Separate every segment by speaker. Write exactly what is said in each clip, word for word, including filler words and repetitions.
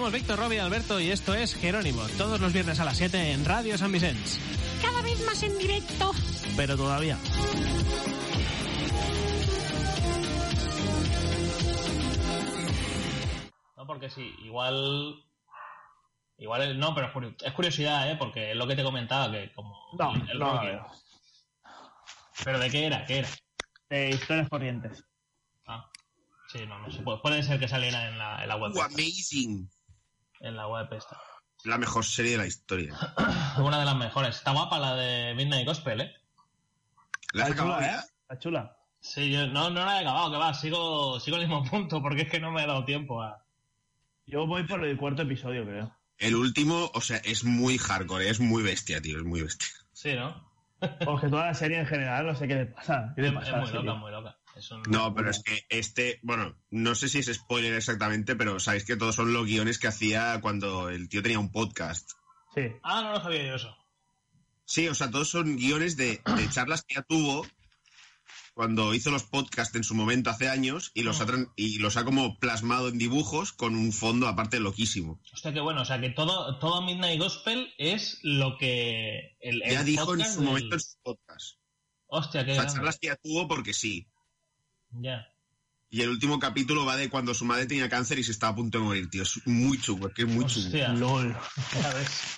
Speaker 1: Somos Víctor, Robbie y Alberto y esto es Jerónimo, todos los viernes a las siete en Radio San Vicens.
Speaker 2: Cada vez más en directo.
Speaker 1: Pero todavía.
Speaker 3: No, porque sí, igual... Igual, no, pero es curiosidad, ¿eh? Porque es lo que te comentaba, que como...
Speaker 4: No,
Speaker 3: el, el
Speaker 4: no,
Speaker 3: Rocky.
Speaker 4: no.
Speaker 3: ¿Pero de qué era? ¿Qué era?
Speaker 4: De historias corrientes.
Speaker 3: Ah, sí, no, no sé. Puede, puede ser que saliera en la, en la web.
Speaker 5: Uh, amazing.
Speaker 3: En la web esta.
Speaker 5: La mejor serie de la historia.
Speaker 3: Una de las mejores. Está guapa la de Midnight Gospel, ¿eh?
Speaker 5: ¿La has
Speaker 4: Está
Speaker 5: acabado
Speaker 4: chula,
Speaker 5: ya?
Speaker 4: ¿eh? Está chula.
Speaker 3: Sí, yo no, no la he acabado, que va. Sigo, sigo en el mismo punto porque es que no me he dado tiempo a...
Speaker 4: Yo voy por el cuarto episodio, creo.
Speaker 5: El último, o sea, es muy hardcore, es muy bestia, tío, es muy bestia.
Speaker 3: Sí, ¿no?
Speaker 4: Porque toda la serie en general, no sé qué le pasa. ¿Qué le
Speaker 3: Es,
Speaker 4: pasa
Speaker 3: es
Speaker 4: a la
Speaker 3: muy
Speaker 4: serie?
Speaker 3: loca, muy loca. Es un...
Speaker 5: No, pero es que este, bueno, no sé si es spoiler exactamente, pero sabéis que todos son los guiones que hacía cuando el tío tenía un podcast.
Speaker 4: Sí.
Speaker 3: Ah, no lo sabía yo eso.
Speaker 5: Sí, o sea, todos son guiones de, de charlas que ya tuvo cuando hizo los podcasts en su momento hace años y los, ha, tran- y los ha como plasmado en dibujos con un fondo aparte loquísimo.
Speaker 3: Hostia, qué bueno. O sea, que todo, todo Midnight Gospel es lo que... El, el
Speaker 5: Ya dijo en
Speaker 3: podcast
Speaker 5: su
Speaker 3: del-
Speaker 5: momento en su podcast.
Speaker 3: Hostia, qué
Speaker 5: O sea,
Speaker 3: grande.
Speaker 5: charlas que ya tuvo porque sí.
Speaker 3: Ya.
Speaker 5: Y el último capítulo va de cuando su madre tenía cáncer y se estaba a punto de morir, tío. Es muy chungo, es que es muy chungo.
Speaker 3: Hostia.
Speaker 4: LOL.
Speaker 3: Ya ves.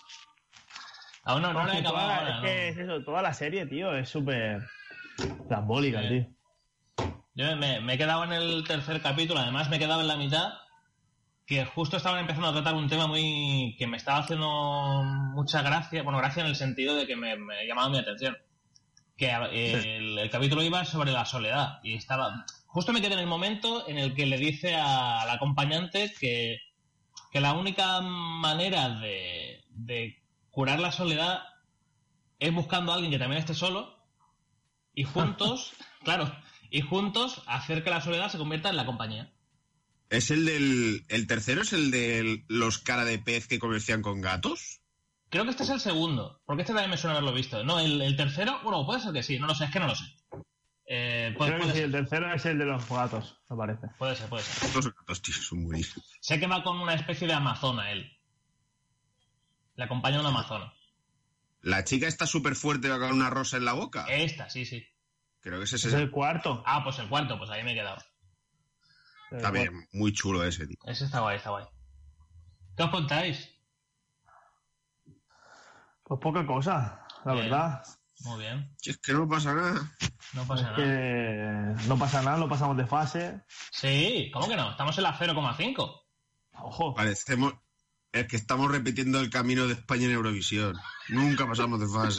Speaker 3: Aún no, no, la he
Speaker 4: Toda
Speaker 3: acabado
Speaker 4: la-
Speaker 3: ahora,
Speaker 4: es que es
Speaker 3: ¿no?
Speaker 4: eso, toda la serie, tío, es súper trambólica,
Speaker 3: Sí.
Speaker 4: tío.
Speaker 3: Yo me, me he quedado en el tercer capítulo, además me he quedado en la mitad, que justo estaban empezando a tratar un tema muy que me estaba haciendo mucha gracia, bueno, gracia en el sentido de que me, me llamaba mi atención. Que eh, el, el capítulo iba sobre la soledad y estaba... Justo me quedé en el momento en el que le dice a- al acompañante que, que la única manera de, de curar la soledad es buscando a alguien que también esté solo y juntos, claro, y juntos hacer que la soledad se convierta en la compañía.
Speaker 5: ¿Es el del... el tercero es el de los cara de pez que comercian con gatos?
Speaker 3: Creo que este es el segundo, porque este también me suena haberlo visto. No, el, el tercero, bueno, puede ser que sí, no lo sé, es que no lo sé. Eh, puede,
Speaker 4: Creo que
Speaker 3: puede
Speaker 4: sí,
Speaker 3: ser,
Speaker 4: el tercero es el de los gatos, me parece.
Speaker 3: puede ser, puede ser.
Speaker 5: Los gatos, tío, son buenísimos.
Speaker 3: Sé que va con una especie de amazona él. Le acompaña una amazona.
Speaker 5: La chica está súper fuerte, va con una rosa en la boca.
Speaker 3: Esta, sí, sí.
Speaker 5: Creo que ese
Speaker 4: Es
Speaker 5: es
Speaker 4: el
Speaker 5: el...
Speaker 4: cuarto.
Speaker 3: Ah, pues el cuarto, pues ahí me he quedado.
Speaker 4: El
Speaker 5: Está
Speaker 4: cuarto.
Speaker 5: bien, muy chulo ese, tío.
Speaker 3: Ese está guay, está guay. ¿Qué os contáis?
Speaker 4: Pues poca cosa, la
Speaker 3: Bien.
Speaker 4: verdad.
Speaker 3: Muy bien.
Speaker 5: Si es que no pasa nada.
Speaker 3: No pasa nada.
Speaker 4: Que no pasa nada, no pasamos de fase.
Speaker 3: Sí, ¿cómo que no? Estamos en la cero coma cinco.
Speaker 4: Ojo.
Speaker 5: Parecemos... Es que estamos repitiendo el camino de España en Eurovisión. Nunca pasamos de fase.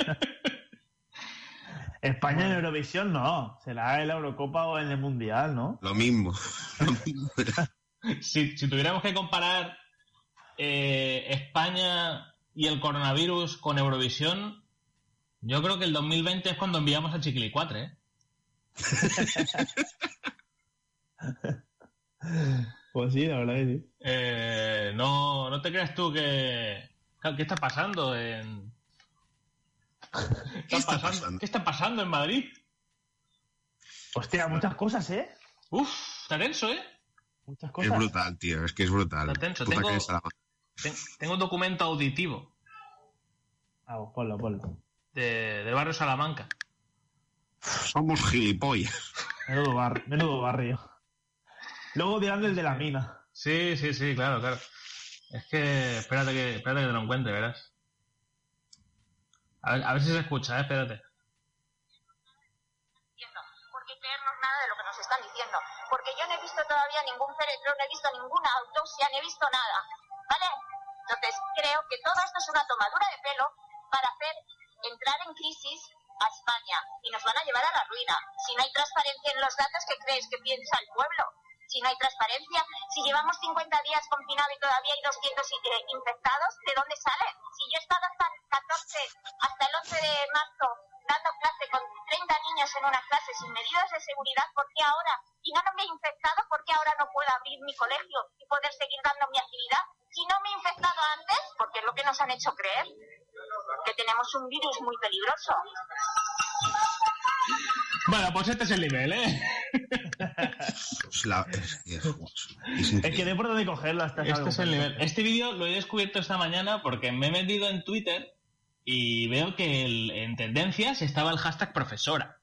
Speaker 4: España en Eurovisión no, será en la Eurocopa o en el Mundial, ¿no?
Speaker 5: Lo mismo. Lo mismo.
Speaker 3: Si, si tuviéramos que comparar eh, España y el coronavirus con Eurovisión, yo creo que el dos mil veinte es cuando enviamos a Chiquilicuatre, ¿eh?
Speaker 4: Pues sí, la verdad que sí.
Speaker 3: Eh, no, no te creas tú que... ¿Qué está pasando en...
Speaker 5: ¿Qué está
Speaker 3: pasando?
Speaker 5: pasando?
Speaker 3: ¿Qué está pasando en Madrid?
Speaker 4: Hostia, muchas cosas, ¿eh?
Speaker 3: Uf, está tenso, ¿eh?
Speaker 4: Muchas
Speaker 5: Es
Speaker 4: cosas.
Speaker 5: brutal, tío. Es que es brutal.
Speaker 3: Está tenso.
Speaker 5: Puta
Speaker 3: Tengo-
Speaker 5: que es la-
Speaker 3: Ten- Tengo un documento auditivo
Speaker 4: Vamos, ponlo, ponlo.
Speaker 3: de, del barrio Salamanca.
Speaker 5: Somos gilipollas.
Speaker 4: Menudo, bar- menudo barrio. Luego dirán el de la mina.
Speaker 3: Sí, sí, sí, claro, claro. Es que... Espérate que, espérate que te lo encuentre, verás. A ver, a ver si se escucha, ¿eh? Espérate.
Speaker 6: Entiendo. ¿Por qué creernos nada de lo que nos están diciendo? Porque yo no he visto todavía ningún féretro, no he visto ninguna autopsia, no he visto nada. ¿Vale? Entonces, creo que todo esto es una tomadura de pelo para hacer entrar en crisis a España y nos van a llevar a la ruina. Si no hay transparencia en los datos, ¿qué crees que piensa el pueblo? Si no hay transparencia, si llevamos cincuenta días confinados y todavía hay doscientos eh, infectados, ¿de dónde salen? Si yo he estado hasta el catorce, hasta el once de marzo dando clase con treinta niños en una clase sin medidas de seguridad, ¿por qué ahora? Si no, no me he infectado, ¿por qué ahora no puedo abrir mi colegio y poder seguir dando mi actividad? Si no me he infectado antes, porque es lo que nos han hecho creer, que tenemos un virus muy peligroso.
Speaker 3: Bueno, pues este es el nivel, ¿eh?
Speaker 5: Es, la, es, es, es,
Speaker 4: Es que no hay por dónde cogerlo hasta
Speaker 3: Este es el nivel. Este vídeo lo he descubierto esta mañana porque me he metido en Twitter y veo que el, en tendencias estaba el hashtag profesora.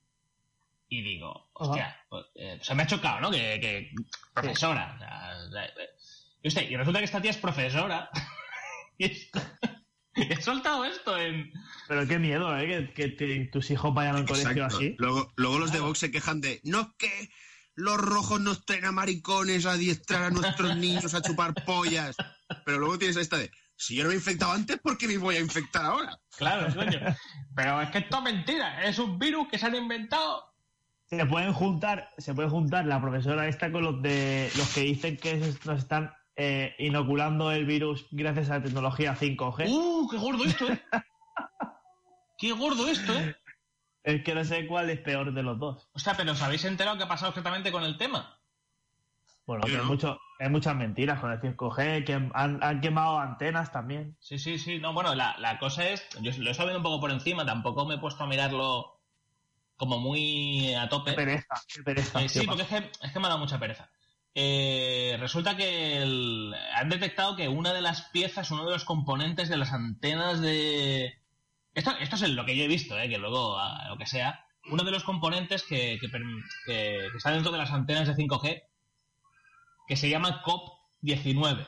Speaker 3: Y digo, hostia, pues, eh, o sea, me ha chocado, ¿no? Que, que profesora. O sea, o sea, y, usted, y resulta que esta tía es profesora. Y es, he soltado esto en...
Speaker 4: Pero qué miedo, ¿eh? Que, que te, tus hijos vayan a un colegio así.
Speaker 5: Luego, luego los de Vox se quejan de, no es que los rojos nos traen a maricones a adiestrar a nuestros niños a chupar pollas. Pero luego tienes esta de, si yo no me he infectado antes, ¿por qué me voy a infectar ahora?
Speaker 3: Claro, coño. Pero es que esto es mentira. Es un virus que se han inventado.
Speaker 4: Se pueden juntar, se puede juntar la profesora esta con los de los que dicen que nos están eh, inoculando el virus gracias a la tecnología cinco G.
Speaker 3: ¡Uh! ¡Qué gordo esto, eh! ¡Qué gordo esto, eh!
Speaker 4: Es que no sé cuál es peor de los dos.
Speaker 3: O sea, pero ¿os habéis enterado qué ha pasado exactamente con el tema?
Speaker 4: Bueno, que
Speaker 5: ¿no?
Speaker 4: hay, mucho, hay muchas mentiras con el cinco G, que han, han quemado antenas también.
Speaker 3: Sí, sí, sí. No, bueno, la, la cosa es... Yo lo he estado viendo un poco por encima, tampoco me he puesto a mirarlo como muy a tope.
Speaker 4: Qué pereza, qué pereza.
Speaker 3: Eh, sí, porque es que, es que me ha dado mucha pereza. Eh, resulta que el, han detectado que una de las piezas, uno de los componentes de las antenas de... Esto, esto es lo que yo he visto, eh, que luego, a, lo que sea, uno de los componentes que, que, que, que está dentro de las antenas de cinco G, que se llama C O P diecinueve.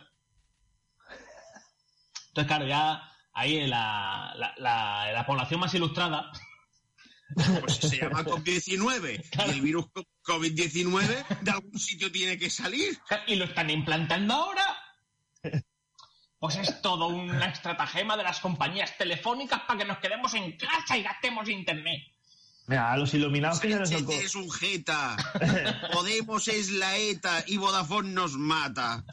Speaker 3: Entonces, claro, ya ahí la, la, la, la población más ilustrada...
Speaker 5: Pues si se llama COVID diecinueve claro. Y el virus COVID diecinueve de algún sitio tiene que salir.
Speaker 3: ¿Y lo están implantando ahora? Pues es todo una estratagema de las compañías telefónicas para que nos quedemos en casa y gastemos internet.
Speaker 4: Mira, a los iluminados que se nos ocurre.
Speaker 5: es un jeta. Podemos es la ETA y Vodafone nos mata.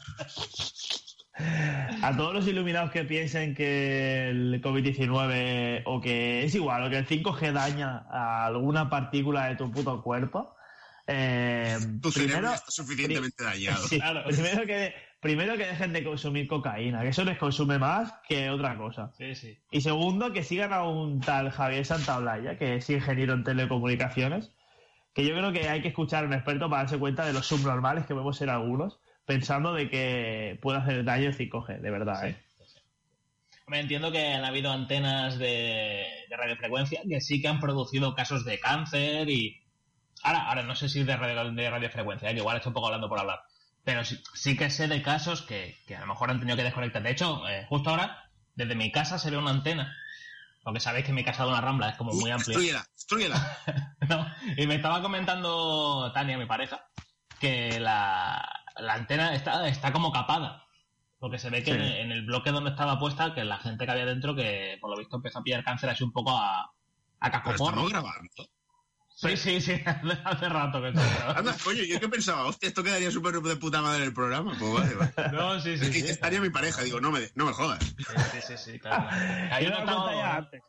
Speaker 4: A todos los iluminados que piensen que el COVID diecinueve o que es igual, o que el cinco G daña a alguna partícula de tu puto cuerpo, eh,
Speaker 5: tu
Speaker 4: primero,
Speaker 5: cerebro está suficientemente dañado.
Speaker 4: Sí, claro. primero, que, primero que dejen de consumir cocaína, que eso les consume más que otra cosa.
Speaker 3: Sí, sí.
Speaker 4: Y segundo, que sigan a un tal Javier Santaolalla, que es ingeniero en telecomunicaciones, que yo creo que hay que escuchar a un experto para darse cuenta de los subnormales que podemos ser algunos, pensando de que puede hacer daño el cinco G, de verdad, ¿eh?
Speaker 3: Sí, sí. Me entiendo que han habido antenas de, de radiofrecuencia que sí que han producido casos de cáncer y... Ahora, ahora no sé si de, radio, de radiofrecuencia, ¿eh? Que igual estoy un poco hablando por hablar. Pero sí, sí que sé de casos que, que a lo mejor han tenido que desconectar. De hecho, eh, justo ahora, desde mi casa se ve una antena. Porque sabéis que mi casa de una rambla es como muy amplia.
Speaker 5: Destrúyela, destrúyela.
Speaker 3: No, y me estaba comentando Tania, mi pareja, que la... la antena está, está como capada, porque se ve que sí. en, en el bloque donde estaba puesta, que la gente que había dentro, que por lo visto empezó a pillar cáncer así un poco a, a cascoporro.
Speaker 5: ¿Estamos grabando?
Speaker 3: Sí, sí, sí, hace rato que estoy grabando.
Speaker 5: Anda, coño, yo que pensaba, hostia, esto quedaría súper de puta madre en el programa. Pues vale, vale.
Speaker 3: No, sí, sí.
Speaker 5: Es que
Speaker 3: sí,
Speaker 5: estaría
Speaker 3: sí.
Speaker 5: mi pareja, digo, no me, no me jodas.
Speaker 3: Sí, sí, sí, sí claro. Ahí he notado...
Speaker 4: antes.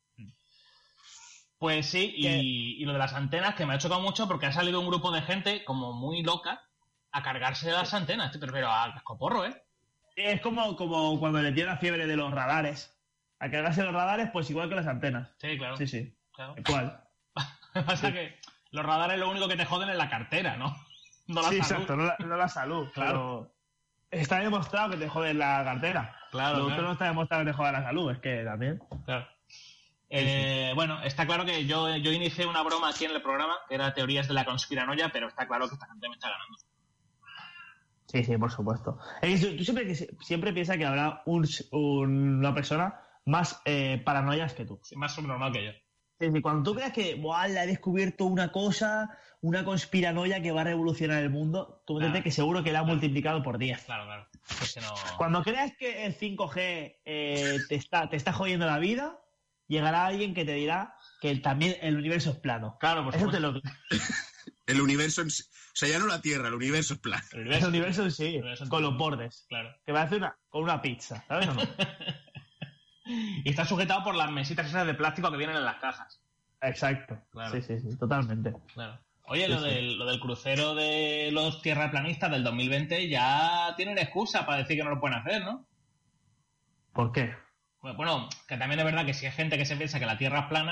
Speaker 3: Pues sí, y, y lo de las antenas, que me ha chocado mucho porque ha salido un grupo de gente como muy loca a cargarse de las antenas, pero, pero a cascoporro, ¿eh?
Speaker 4: Es como, como cuando le dio la fiebre de los radares. A cargarse los radares, pues igual que las antenas.
Speaker 3: Sí, claro.
Speaker 4: Sí, sí.
Speaker 3: Claro.
Speaker 4: ¿Cuál?
Speaker 3: Lo que pasa es que los radares lo único que te joden es la cartera, ¿no? No la
Speaker 4: sí,
Speaker 3: salud.
Speaker 4: exacto, no la, no la salud. Claro. Está demostrado que te joden la cartera.
Speaker 3: Claro,
Speaker 4: Lo
Speaker 3: claro.
Speaker 4: otro no está demostrado que te joda la salud, es que también.
Speaker 3: Claro. Eh, sí. Bueno, está claro que yo, yo inicié una broma aquí en el programa, que era teorías de la conspiranoia, pero está claro que esta gente me está ganando.
Speaker 4: Sí, sí, por supuesto. Es que tú siempre, siempre piensas que habrá un, un, una persona más eh, paranoias que tú.
Speaker 3: Sí, más subnormal que yo.
Speaker 4: Sí, sí, cuando tú creas que ¡buah, le ha descubierto una cosa, una conspiranoia que va a revolucionar el mundo, tú entiendes
Speaker 3: claro.
Speaker 4: que seguro que la ha
Speaker 3: claro.
Speaker 4: multiplicado por diez.
Speaker 3: Claro, claro. Es que no...
Speaker 4: Cuando creas que el cinco G eh, te, está, te está jodiendo la vida, llegará alguien que te dirá que también el universo es plano.
Speaker 3: Claro, por
Speaker 4: Eso
Speaker 3: supuesto.
Speaker 4: te lo...
Speaker 5: El universo, en... o sea, ya no la Tierra, el universo es plano.
Speaker 3: El universo,
Speaker 4: el universo sí,
Speaker 3: el universo
Speaker 4: con los bordes.
Speaker 3: Claro.
Speaker 4: Que va a hacer una, con una pizza, ¿sabes o no?
Speaker 3: Y está sujetado por las mesitas esas de plástico que vienen en las cajas.
Speaker 4: Exacto.
Speaker 3: Claro.
Speaker 4: Sí, sí, sí, totalmente.
Speaker 3: Claro. Oye,
Speaker 4: Sí,
Speaker 3: lo,
Speaker 4: sí.
Speaker 3: del, lo del crucero de los tierraplanistas del dos mil veinte ya tienen excusa para decir que no lo pueden hacer, ¿no?
Speaker 4: ¿Por qué?
Speaker 3: Bueno, que también es verdad que si hay gente que se piensa que la Tierra es plana,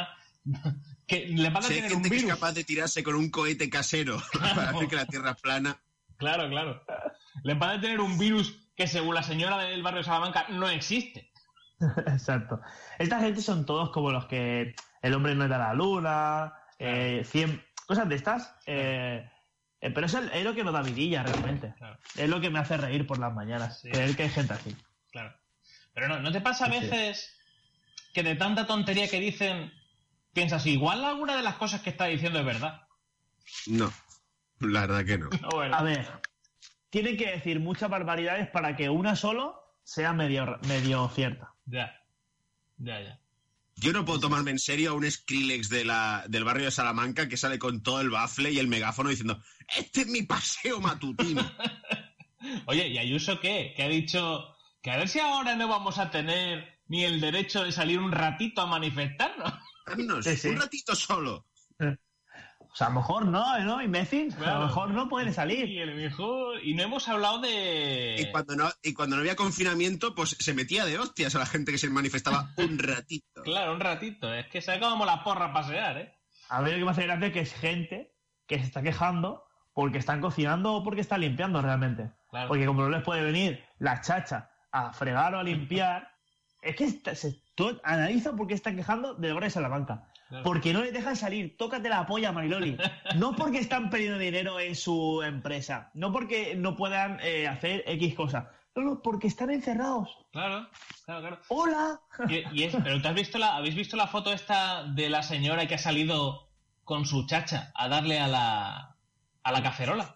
Speaker 3: que le van a
Speaker 5: Si hay
Speaker 3: tener
Speaker 5: gente
Speaker 3: un
Speaker 5: que es
Speaker 3: virus.
Speaker 5: capaz de tirarse con un cohete casero para hacer que la Tierra es plana.
Speaker 3: Claro, claro. Le van a tener un virus que, según la señora del barrio de Salamanca, no existe.
Speaker 4: Exacto. Esta gente son todos como los que el hombre no era la luna, eh, cien cosas de estas. Eh, eh, pero eso es, es lo que nos da vidilla realmente.
Speaker 3: Claro.
Speaker 4: Es lo que me hace reír por las mañanas.
Speaker 3: Sí.
Speaker 4: Creer que hay gente así.
Speaker 3: Claro. Pero no, ¿no te pasa a
Speaker 4: Sí, sí.
Speaker 3: veces que de tanta tontería que dicen, piensas, igual alguna de las cosas que está diciendo es verdad?
Speaker 5: No, la verdad que no.
Speaker 3: No, bueno.
Speaker 4: A ver, tienen que decir muchas barbaridades para que una solo sea medio, medio cierta.
Speaker 3: Ya. Ya, ya.
Speaker 5: Yo no puedo tomarme en serio a un Skrillex de la, del barrio de Salamanca que sale con todo el bafle y el megáfono diciendo «Este es mi paseo matutino».
Speaker 3: Oye, ¿y Ayuso qué? Que ha dicho que a ver si ahora no vamos a tener ni el derecho de salir un ratito a manifestarnos.
Speaker 5: Darnos
Speaker 4: Sí, sí.
Speaker 5: un ratito solo.
Speaker 4: O sea, a lo mejor no, ¿no? Imbécil. A
Speaker 3: Claro.
Speaker 4: lo mejor no puede
Speaker 3: Y
Speaker 4: salir.
Speaker 3: el mejor... Y no hemos hablado de...
Speaker 5: Y cuando no, y cuando no había confinamiento, pues se metía de hostias a la gente que se manifestaba un ratito.
Speaker 3: Claro, un ratito. Es que saca como la porra a pasear, ¿eh?
Speaker 4: A ver, lo que me hace gracia es que es gente que se está quejando porque están cocinando o porque están limpiando realmente.
Speaker 3: Claro.
Speaker 4: Porque como no les puede venir la chacha a fregar o a limpiar, es que está- se, tú analiza por qué están quejando del barrio de Salamanca.
Speaker 3: Claro.
Speaker 4: Porque no les dejan salir. Tócate la polla, Mariloli. No porque están perdiendo dinero en su empresa. No porque no puedan eh, hacer X cosas. No, no, porque están encerrados.
Speaker 3: Claro, claro, claro.
Speaker 4: ¡Hola!
Speaker 3: Y, y es, pero ¿te has visto la, ¿habéis visto la foto esta de la señora que ha salido con su chacha a darle a la, a la cacerola?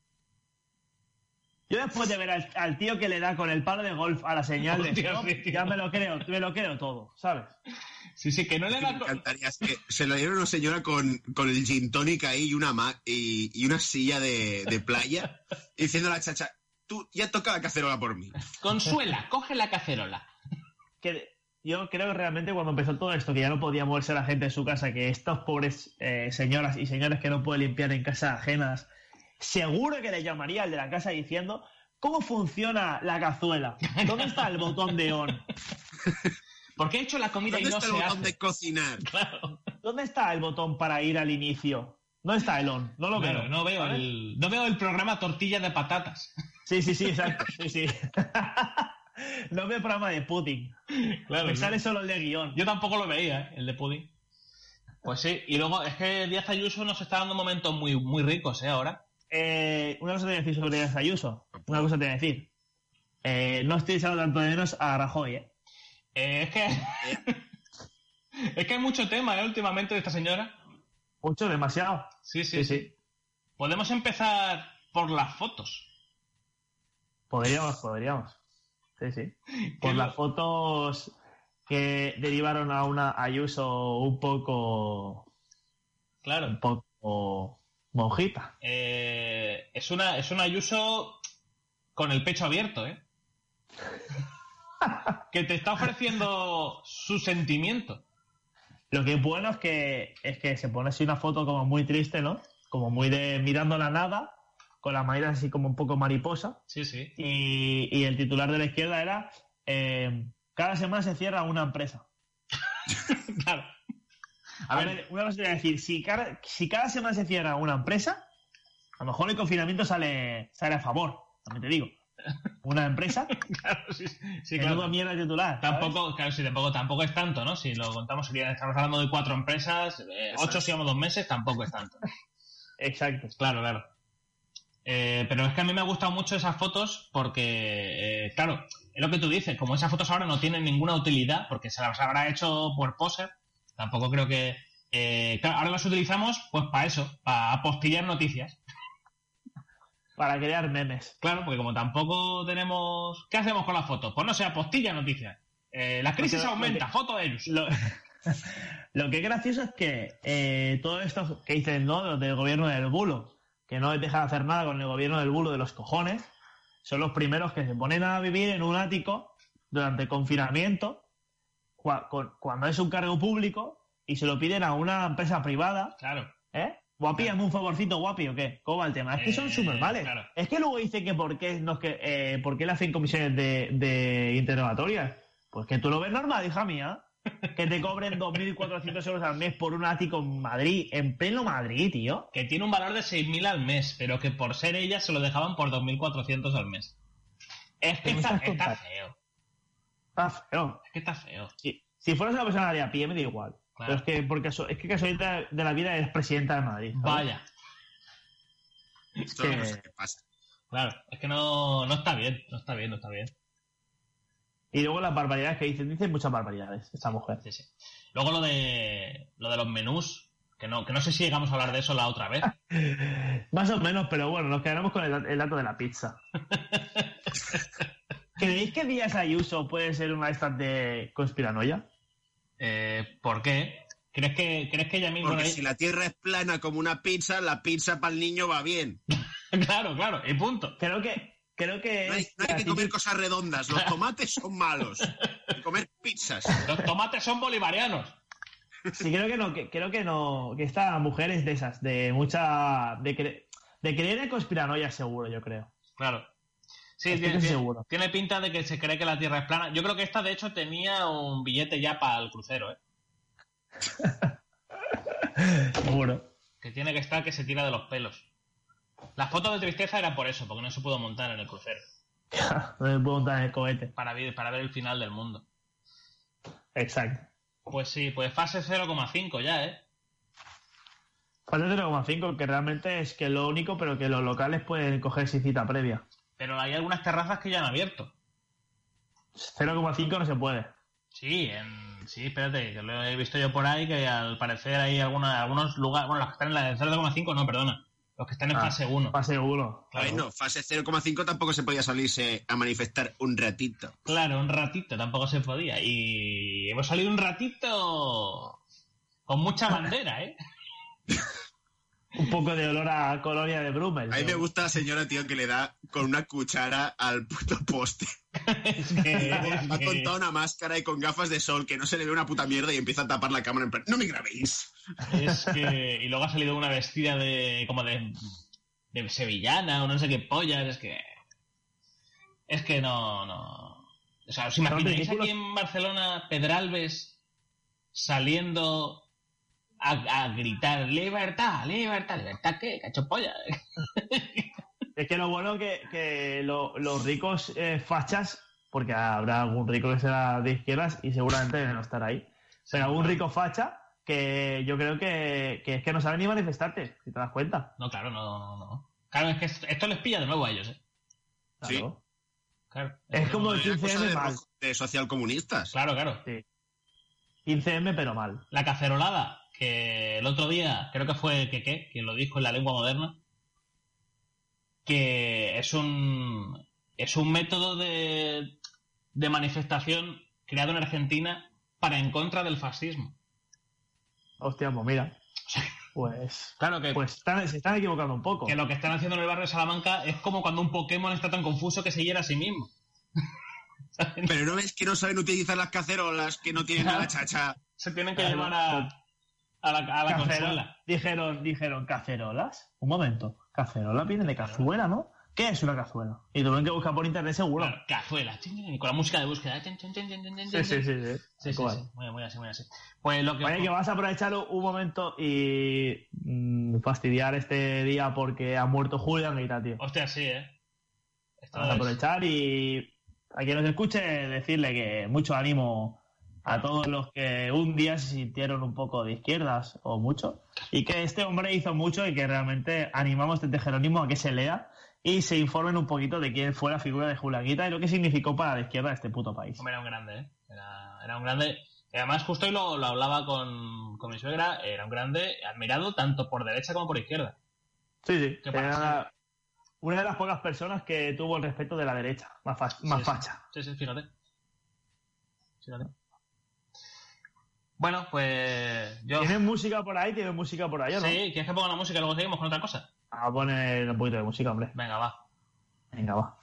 Speaker 4: Yo después de ver al, al tío que le da con el palo de golf a la señal de
Speaker 3: Hostia,
Speaker 4: stop,
Speaker 3: sí, tío.
Speaker 4: ya me lo creo, me lo creo todo, ¿sabes?
Speaker 3: Sí, sí, que no le
Speaker 5: Me
Speaker 3: da... con-
Speaker 5: encantaría. Es que se lo dieron a una señora con, con el gin tonic ahí y una, ma- y, y una silla de, de playa y diciendo a la chacha, tú ya toca la cacerola por mí.
Speaker 3: Consuela, coge la cacerola.
Speaker 4: Que yo creo que realmente cuando empezó todo esto, que ya no podía moverse la gente en su casa, que estos pobres eh, señoras y señores que no pueden limpiar en casas ajenas, seguro que le llamaría al de la casa diciendo ¿cómo funciona la cazuela? ¿Dónde está el botón de on?
Speaker 3: ¿Por qué he hecho la comida y
Speaker 5: ¿Dónde
Speaker 3: no
Speaker 5: está el
Speaker 3: se
Speaker 5: botón
Speaker 3: hace?
Speaker 5: de cocinar?
Speaker 3: Claro,
Speaker 4: ¿Dónde está el botón para ir al inicio? ¿Dónde está el on? No lo
Speaker 3: claro,
Speaker 4: veo.
Speaker 3: no veo
Speaker 4: ¿vale?
Speaker 3: el, no veo el programa Tortilla de Patatas.
Speaker 4: Sí, sí, sí, exacto. Sí, sí. No veo el programa de Putin.
Speaker 3: Claro,
Speaker 4: Me
Speaker 3: sí.
Speaker 4: sale solo el de guión.
Speaker 3: Yo tampoco lo veía, ¿eh? El de pudding. Pues sí, y luego es que Díaz Ayuso nos está dando momentos muy, muy ricos, ¿eh? Ahora.
Speaker 4: Eh, una cosa te voy a decir sobre Díaz Ayuso. Una cosa te voy a decir. Eh, no estoy echando tanto de menos a Rajoy, ¿eh?
Speaker 3: Eh, es que... es que hay mucho tema, ¿eh? Últimamente de esta señora.
Speaker 4: Mucho, demasiado.
Speaker 3: Sí, sí,
Speaker 4: Sí,
Speaker 3: sí.
Speaker 4: sí.
Speaker 3: Podemos empezar por las fotos.
Speaker 4: Podríamos, podríamos. Sí, sí. Por
Speaker 3: ¿Qué
Speaker 4: las
Speaker 3: lo-
Speaker 4: fotos que derivaron a una Ayuso un poco...
Speaker 3: Claro.
Speaker 4: un poco monjita.
Speaker 3: Eh, es una es una Ayuso con el pecho abierto, ¿eh? Que te está ofreciendo su sentimiento.
Speaker 4: Lo que es bueno es que es que se pone así una foto como muy triste, ¿no? Como muy de mirando la nada, con las manitas así como un poco mariposa.
Speaker 3: Sí, sí.
Speaker 4: Y, y el titular de la izquierda era eh, cada semana se cierra una empresa.
Speaker 3: Claro.
Speaker 4: A ver, una cosa te voy a decir, si cada, si cada semana se cierra una empresa, a lo mejor el confinamiento sale, sale a favor, también te digo. Una empresa,
Speaker 3: Claro, sí, sí,
Speaker 4: menudo
Speaker 3: claro.
Speaker 4: mierda de titular. ¿sabes?
Speaker 3: Tampoco, claro, sí, tampoco, tampoco es tanto, ¿no? Si lo contamos, sería, estamos hablando de cuatro empresas, eh, ocho si llevamos dos meses, tampoco es tanto.
Speaker 4: Exacto.
Speaker 3: Claro, claro. Eh, pero es que a mí me han gustado mucho esas fotos porque, eh, claro, es lo que tú dices, como esas fotos ahora no tienen ninguna utilidad, porque se las habrá hecho por poser, tampoco creo que... eh, claro, ahora las utilizamos pues para eso, para apostillar noticias.
Speaker 4: Para crear memes.
Speaker 3: Claro, porque como tampoco tenemos... ¿Qué hacemos con las fotos? Pues no sé, apostilla noticias. Eh, la crisis
Speaker 4: Lo que-
Speaker 3: aumenta,
Speaker 4: lo que-
Speaker 3: foto de ellos.
Speaker 4: Lo, lo que es gracioso es que eh, todo esto que dicen, ¿no? Los del gobierno del bulo, que no les dejan hacer nada con el gobierno del bulo de los cojones, son los primeros que se ponen a vivir en un ático durante el confinamiento, cua- con- cuando es un cargo público, y se lo piden a una empresa privada,
Speaker 3: Claro.
Speaker 4: ¿eh? Guapi, hazme un favorcito, guapi, ¿o qué? ¿Cómo va el tema? Es que son
Speaker 3: Eh,
Speaker 4: subnormales.
Speaker 3: claro.
Speaker 4: Es que luego dicen que por qué, no, es que, eh, ¿por qué le hacen comisiones de, de interrogatorias. Pues que tú lo ves normal, hija mía. que te cobren dos mil cuatrocientos euros al mes por un ático en Madrid, en pleno Madrid, tío.
Speaker 3: Que tiene un valor de seis mil al mes, pero que por ser ella se lo dejaban por dos mil cuatrocientos al mes. Es que está, está feo.
Speaker 4: Está feo.
Speaker 3: Es que está feo.
Speaker 4: Sí. Si fueras una persona de a pie, me da igual.
Speaker 3: Claro.
Speaker 4: Pero es que, porque es que casualidad de la vida eres presidenta de Madrid, ¿sabes?
Speaker 3: Vaya.
Speaker 5: Esto
Speaker 4: que-
Speaker 5: no sé qué pasa.
Speaker 3: Claro, es que no, no está bien, no está bien, no está bien.
Speaker 4: Y luego las barbaridades que dicen, dicen muchas barbaridades esta mujer.
Speaker 3: Sí, sí. Luego lo de lo de los menús, que no, que no sé si llegamos a hablar de eso la otra vez.
Speaker 4: Más o menos, pero bueno, nos quedaremos con el, el dato de la pizza. ¿Creéis que Díaz Ayuso puede ser una de estas de conspiranoia?
Speaker 3: Eh, ¿Por qué? ¿Crees que, ¿crees que ella misma...
Speaker 5: Porque si la Tierra es plana como una pizza, la pizza para el niño va bien.
Speaker 3: Claro, claro, y punto.
Speaker 4: Creo que creo que
Speaker 5: No hay,
Speaker 4: es
Speaker 5: no hay que
Speaker 4: la
Speaker 5: comer
Speaker 4: típica-
Speaker 5: cosas redondas. Los tomates son malos. Hay que comer pizzas.
Speaker 3: Los tomates son bolivarianos.
Speaker 4: Sí, creo que no, que, creo que no, que esta mujer es de esas, de mucha, de, cre- de creer en conspiranoia seguro, yo creo.
Speaker 3: Claro. Sí,
Speaker 4: Estoy
Speaker 3: tiene,
Speaker 4: casi
Speaker 3: tiene-
Speaker 4: seguro.
Speaker 3: tiene pinta de que se cree que la Tierra es plana. Yo creo que esta, de hecho, tenía un billete ya para el crucero, ¿eh?
Speaker 4: Seguro.
Speaker 3: Que tiene que estar que se tira de los pelos. Las fotos de tristeza era por eso, porque no se pudo montar en el crucero.
Speaker 4: No me puedo montar en el cohete.
Speaker 3: Para ver, para ver el final del mundo.
Speaker 4: Exacto.
Speaker 3: Pues sí, pues fase cero coma cinco ya, ¿eh?
Speaker 4: Falta cero coma cinco, que realmente es que lo único, pero que los locales pueden coger sin cita previa.
Speaker 3: Pero hay algunas terrazas que ya han abierto.
Speaker 4: cero coma cinco no se puede.
Speaker 3: Sí, en... sí, espérate, que lo he visto yo por ahí, que al parecer hay alguna, algunos lugares, bueno, los que están en la de cero coma cinco no, perdona, los que están en
Speaker 4: Ah,
Speaker 3: fase uno.
Speaker 4: Fase uno.
Speaker 3: Claro.
Speaker 5: Bueno, fase cero coma cinco tampoco se podía salirse a manifestar un ratito.
Speaker 3: Claro, un ratito, tampoco se podía. Y hemos salido un ratito con mucha bandera, ¿eh?
Speaker 4: Un poco de olor a colonia de Brummel.
Speaker 5: A mí me
Speaker 4: ¿no?
Speaker 5: gusta la señora, tío, que le da con una cuchara al puto poste.
Speaker 3: es que, es
Speaker 5: Ha
Speaker 3: que-
Speaker 5: contado una máscara y con gafas de sol que no se le ve una puta mierda y empieza a tapar la cámara en plan, ¡no me grabéis!
Speaker 3: es que- y luego ha salido una vestida de como de, de sevillana o no sé qué pollas, es que es que no, no. O sea, ¿os imagináis
Speaker 4: ridículos.
Speaker 3: aquí en Barcelona Pedralbes saliendo a, a gritar libertad, libertad, libertad qué, cacho polla?
Speaker 4: Es que lo bueno que, que lo- los ricos eh, fachas, porque habrá algún rico que será de izquierdas y seguramente no estará ahí, pero algún rico facha que yo creo que, que es que no sabe ni manifestarte, si te das cuenta.
Speaker 3: No, claro, no, no, no. Claro, es que esto, esto les pilla de nuevo a ellos, ¿eh?
Speaker 5: Sí.
Speaker 4: Claro.
Speaker 3: Claro.
Speaker 4: Es como el
Speaker 5: Era
Speaker 4: quince
Speaker 5: cosa
Speaker 4: eme
Speaker 5: de,
Speaker 4: mal.
Speaker 5: rojo- de socialcomunistas.
Speaker 3: Claro, claro.
Speaker 4: Sí. quince eme pero mal.
Speaker 3: La cacerolada, que el otro día, creo que fue Keke, quien lo dijo en la lengua moderna, que es un es un método de, de manifestación creado en Argentina para en contra del fascismo.
Speaker 4: Hostia, pues mira. Pues,
Speaker 3: Claro que,
Speaker 4: pues están- se están equivocando un poco.
Speaker 3: que lo que están haciendo en el barrio de Salamanca es como cuando un Pokémon está tan confuso que se hiera a sí mismo.
Speaker 5: Pero no ves que no saben utilizar las cacerolas, que no tienen a la chacha.
Speaker 3: Se tienen que
Speaker 4: Claro.
Speaker 3: llevar a, a la, a la
Speaker 4: Cacero-
Speaker 3: consola.
Speaker 4: Dijeron, dijeron, ¿cacerolas? Un momento. Cacerola viene de cazuela, ¿no? ¿Qué es una cazuela? Y tuvieron que buscar por internet seguro.
Speaker 3: Claro, cazuela, chin, chin, y con la música de búsqueda. Chin, chin, chin, chin, chin, chin,
Speaker 4: Sí, sí,
Speaker 3: chin.
Speaker 4: sí, sí.
Speaker 3: Sí, sí,
Speaker 4: Igual.
Speaker 3: sí. Muy, muy así, muy así. Pues lo que...
Speaker 4: Oye, que vas a aprovechar un momento y mm, fastidiar este día porque ha muerto Julián Guita, tío.
Speaker 3: Hostia, sí, ¿eh? Esto
Speaker 4: Vamos a
Speaker 3: es-
Speaker 4: aprovechar y a quien nos escuche decirle que mucho ánimo a todos los que un día se sintieron un poco de izquierdas o mucho y que este hombre hizo mucho y que realmente animamos desde Jerónimo a que se lea y se informen un poquito de quién fue la figura de Julián Guita y lo que significó para la izquierda de este puto país.
Speaker 3: Hombre, era un grande, ¿eh? Era, era un grande. Y además, justo hoy lo, lo hablaba con, con mi suegra, era un grande admirado tanto por derecha como por izquierda.
Speaker 4: Sí, sí.
Speaker 3: ¿Qué pasa?
Speaker 4: Era una de las pocas personas que tuvo el respeto de la derecha, más, fa- más
Speaker 3: Sí,
Speaker 4: facha.
Speaker 3: Sí, sí, fíjate. Fíjate. Bueno, pues yo...
Speaker 4: ¿Tienes música por ahí? ¿Tienes música por ahí o no?
Speaker 3: Sí, ¿quieres que ponga la música y luego seguimos con otra cosa?
Speaker 4: A poner un poquito de música, hombre.
Speaker 3: Venga, va.
Speaker 4: Venga, va.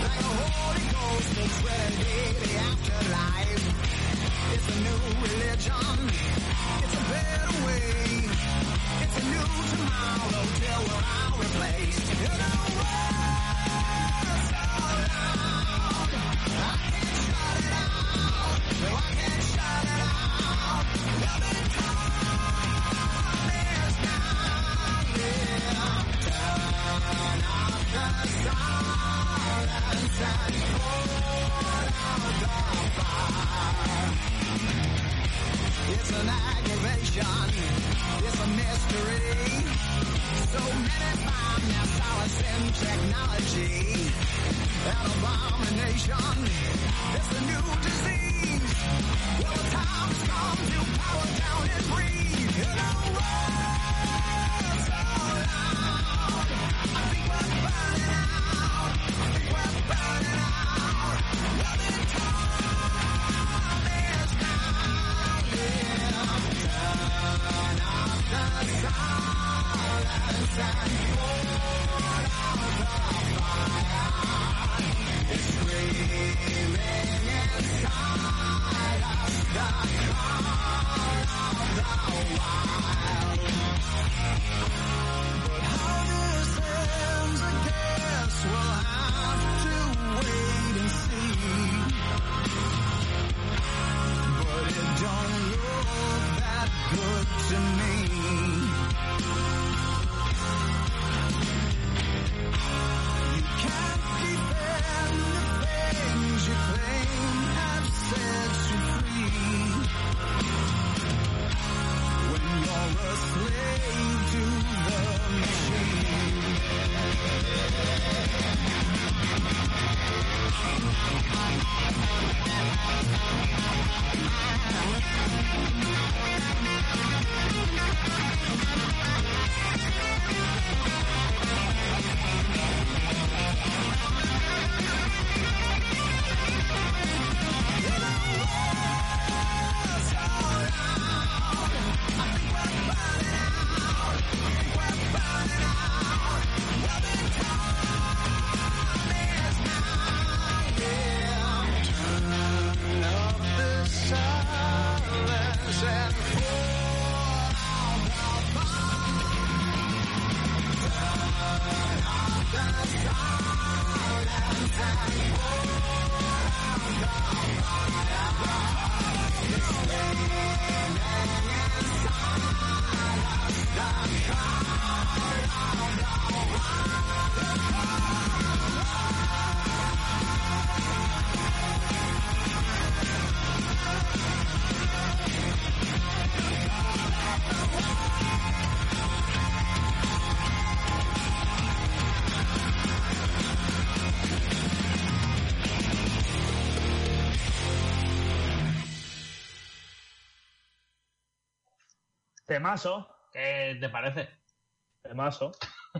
Speaker 4: Temazo.
Speaker 3: ¿Qué te parece?
Speaker 4: Temazo.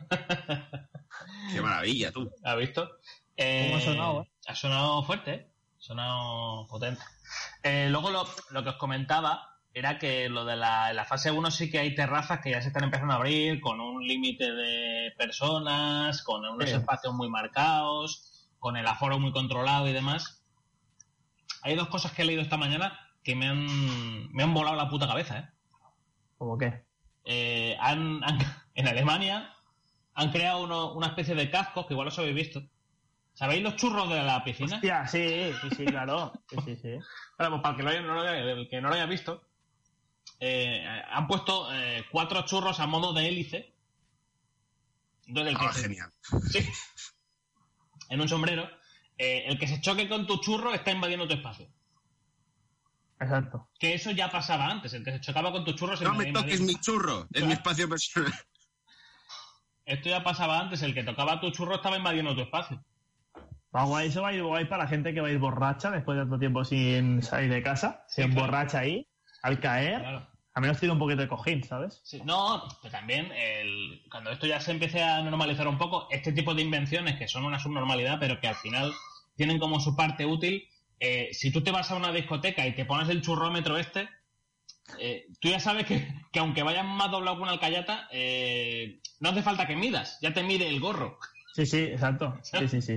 Speaker 5: Qué maravilla, tú.
Speaker 3: ¿Has visto? Eh,
Speaker 4: ¿Cómo ha sonado, eh?
Speaker 3: Ha sonado fuerte, ¿eh? Ha sonado potente. Eh, luego lo, lo que os comentaba era que lo de la, en la fase uno sí que hay terrazas que ya se están empezando a abrir con un límite de personas, con unos
Speaker 4: Sí.
Speaker 3: espacios muy marcados, con el aforo muy controlado y demás. Hay dos cosas que he leído esta mañana que me han, me han volado la puta cabeza, ¿eh?
Speaker 4: ¿Cómo qué?
Speaker 3: Eh, han, han- en Alemania han creado uno- una especie de cascos que igual os habéis visto. ¿Sabéis los churros de la piscina?
Speaker 4: Hostia, sí, sí, sí, claro. Sí, sí, sí.
Speaker 3: Bueno, pues para el que no, haya- no lo haya- el que no lo haya visto, eh, han puesto eh, cuatro churros a modo de hélice. Entonces, el que
Speaker 5: Ah,
Speaker 3: se-
Speaker 5: genial.
Speaker 3: sí, en un sombrero. Eh, el que se choque con tu churro está invadiendo tu espacio.
Speaker 4: Exacto.
Speaker 3: Que eso ya pasaba antes. El que se chocaba con tu churro se
Speaker 5: No me
Speaker 3: invadía-
Speaker 5: toques mi churro, es mi espacio personal.
Speaker 3: Esto ya pasaba antes. El que tocaba tu churro estaba invadiendo tu espacio.
Speaker 4: Va guay, eso va a ir guay para la gente que va a ir borracha después de tanto tiempo sin salir de casa. Se
Speaker 3: Sí, claro.
Speaker 4: emborracha ahí, al caer,
Speaker 3: Claro.
Speaker 4: al menos tiene un poquito de cojín, ¿sabes?
Speaker 3: Sí, no, pero también el, cuando esto ya se empiece a normalizar un poco, este tipo de invenciones que son una subnormalidad, pero que al final tienen como su parte útil, eh, si tú te vas a una discoteca y te pones el churrómetro este, eh, tú ya sabes que, que aunque vayas más doblado que una alcayata, eh, no hace falta que midas, ya te mide el gorro.
Speaker 4: Sí, sí, exacto. Sí, sí, sí.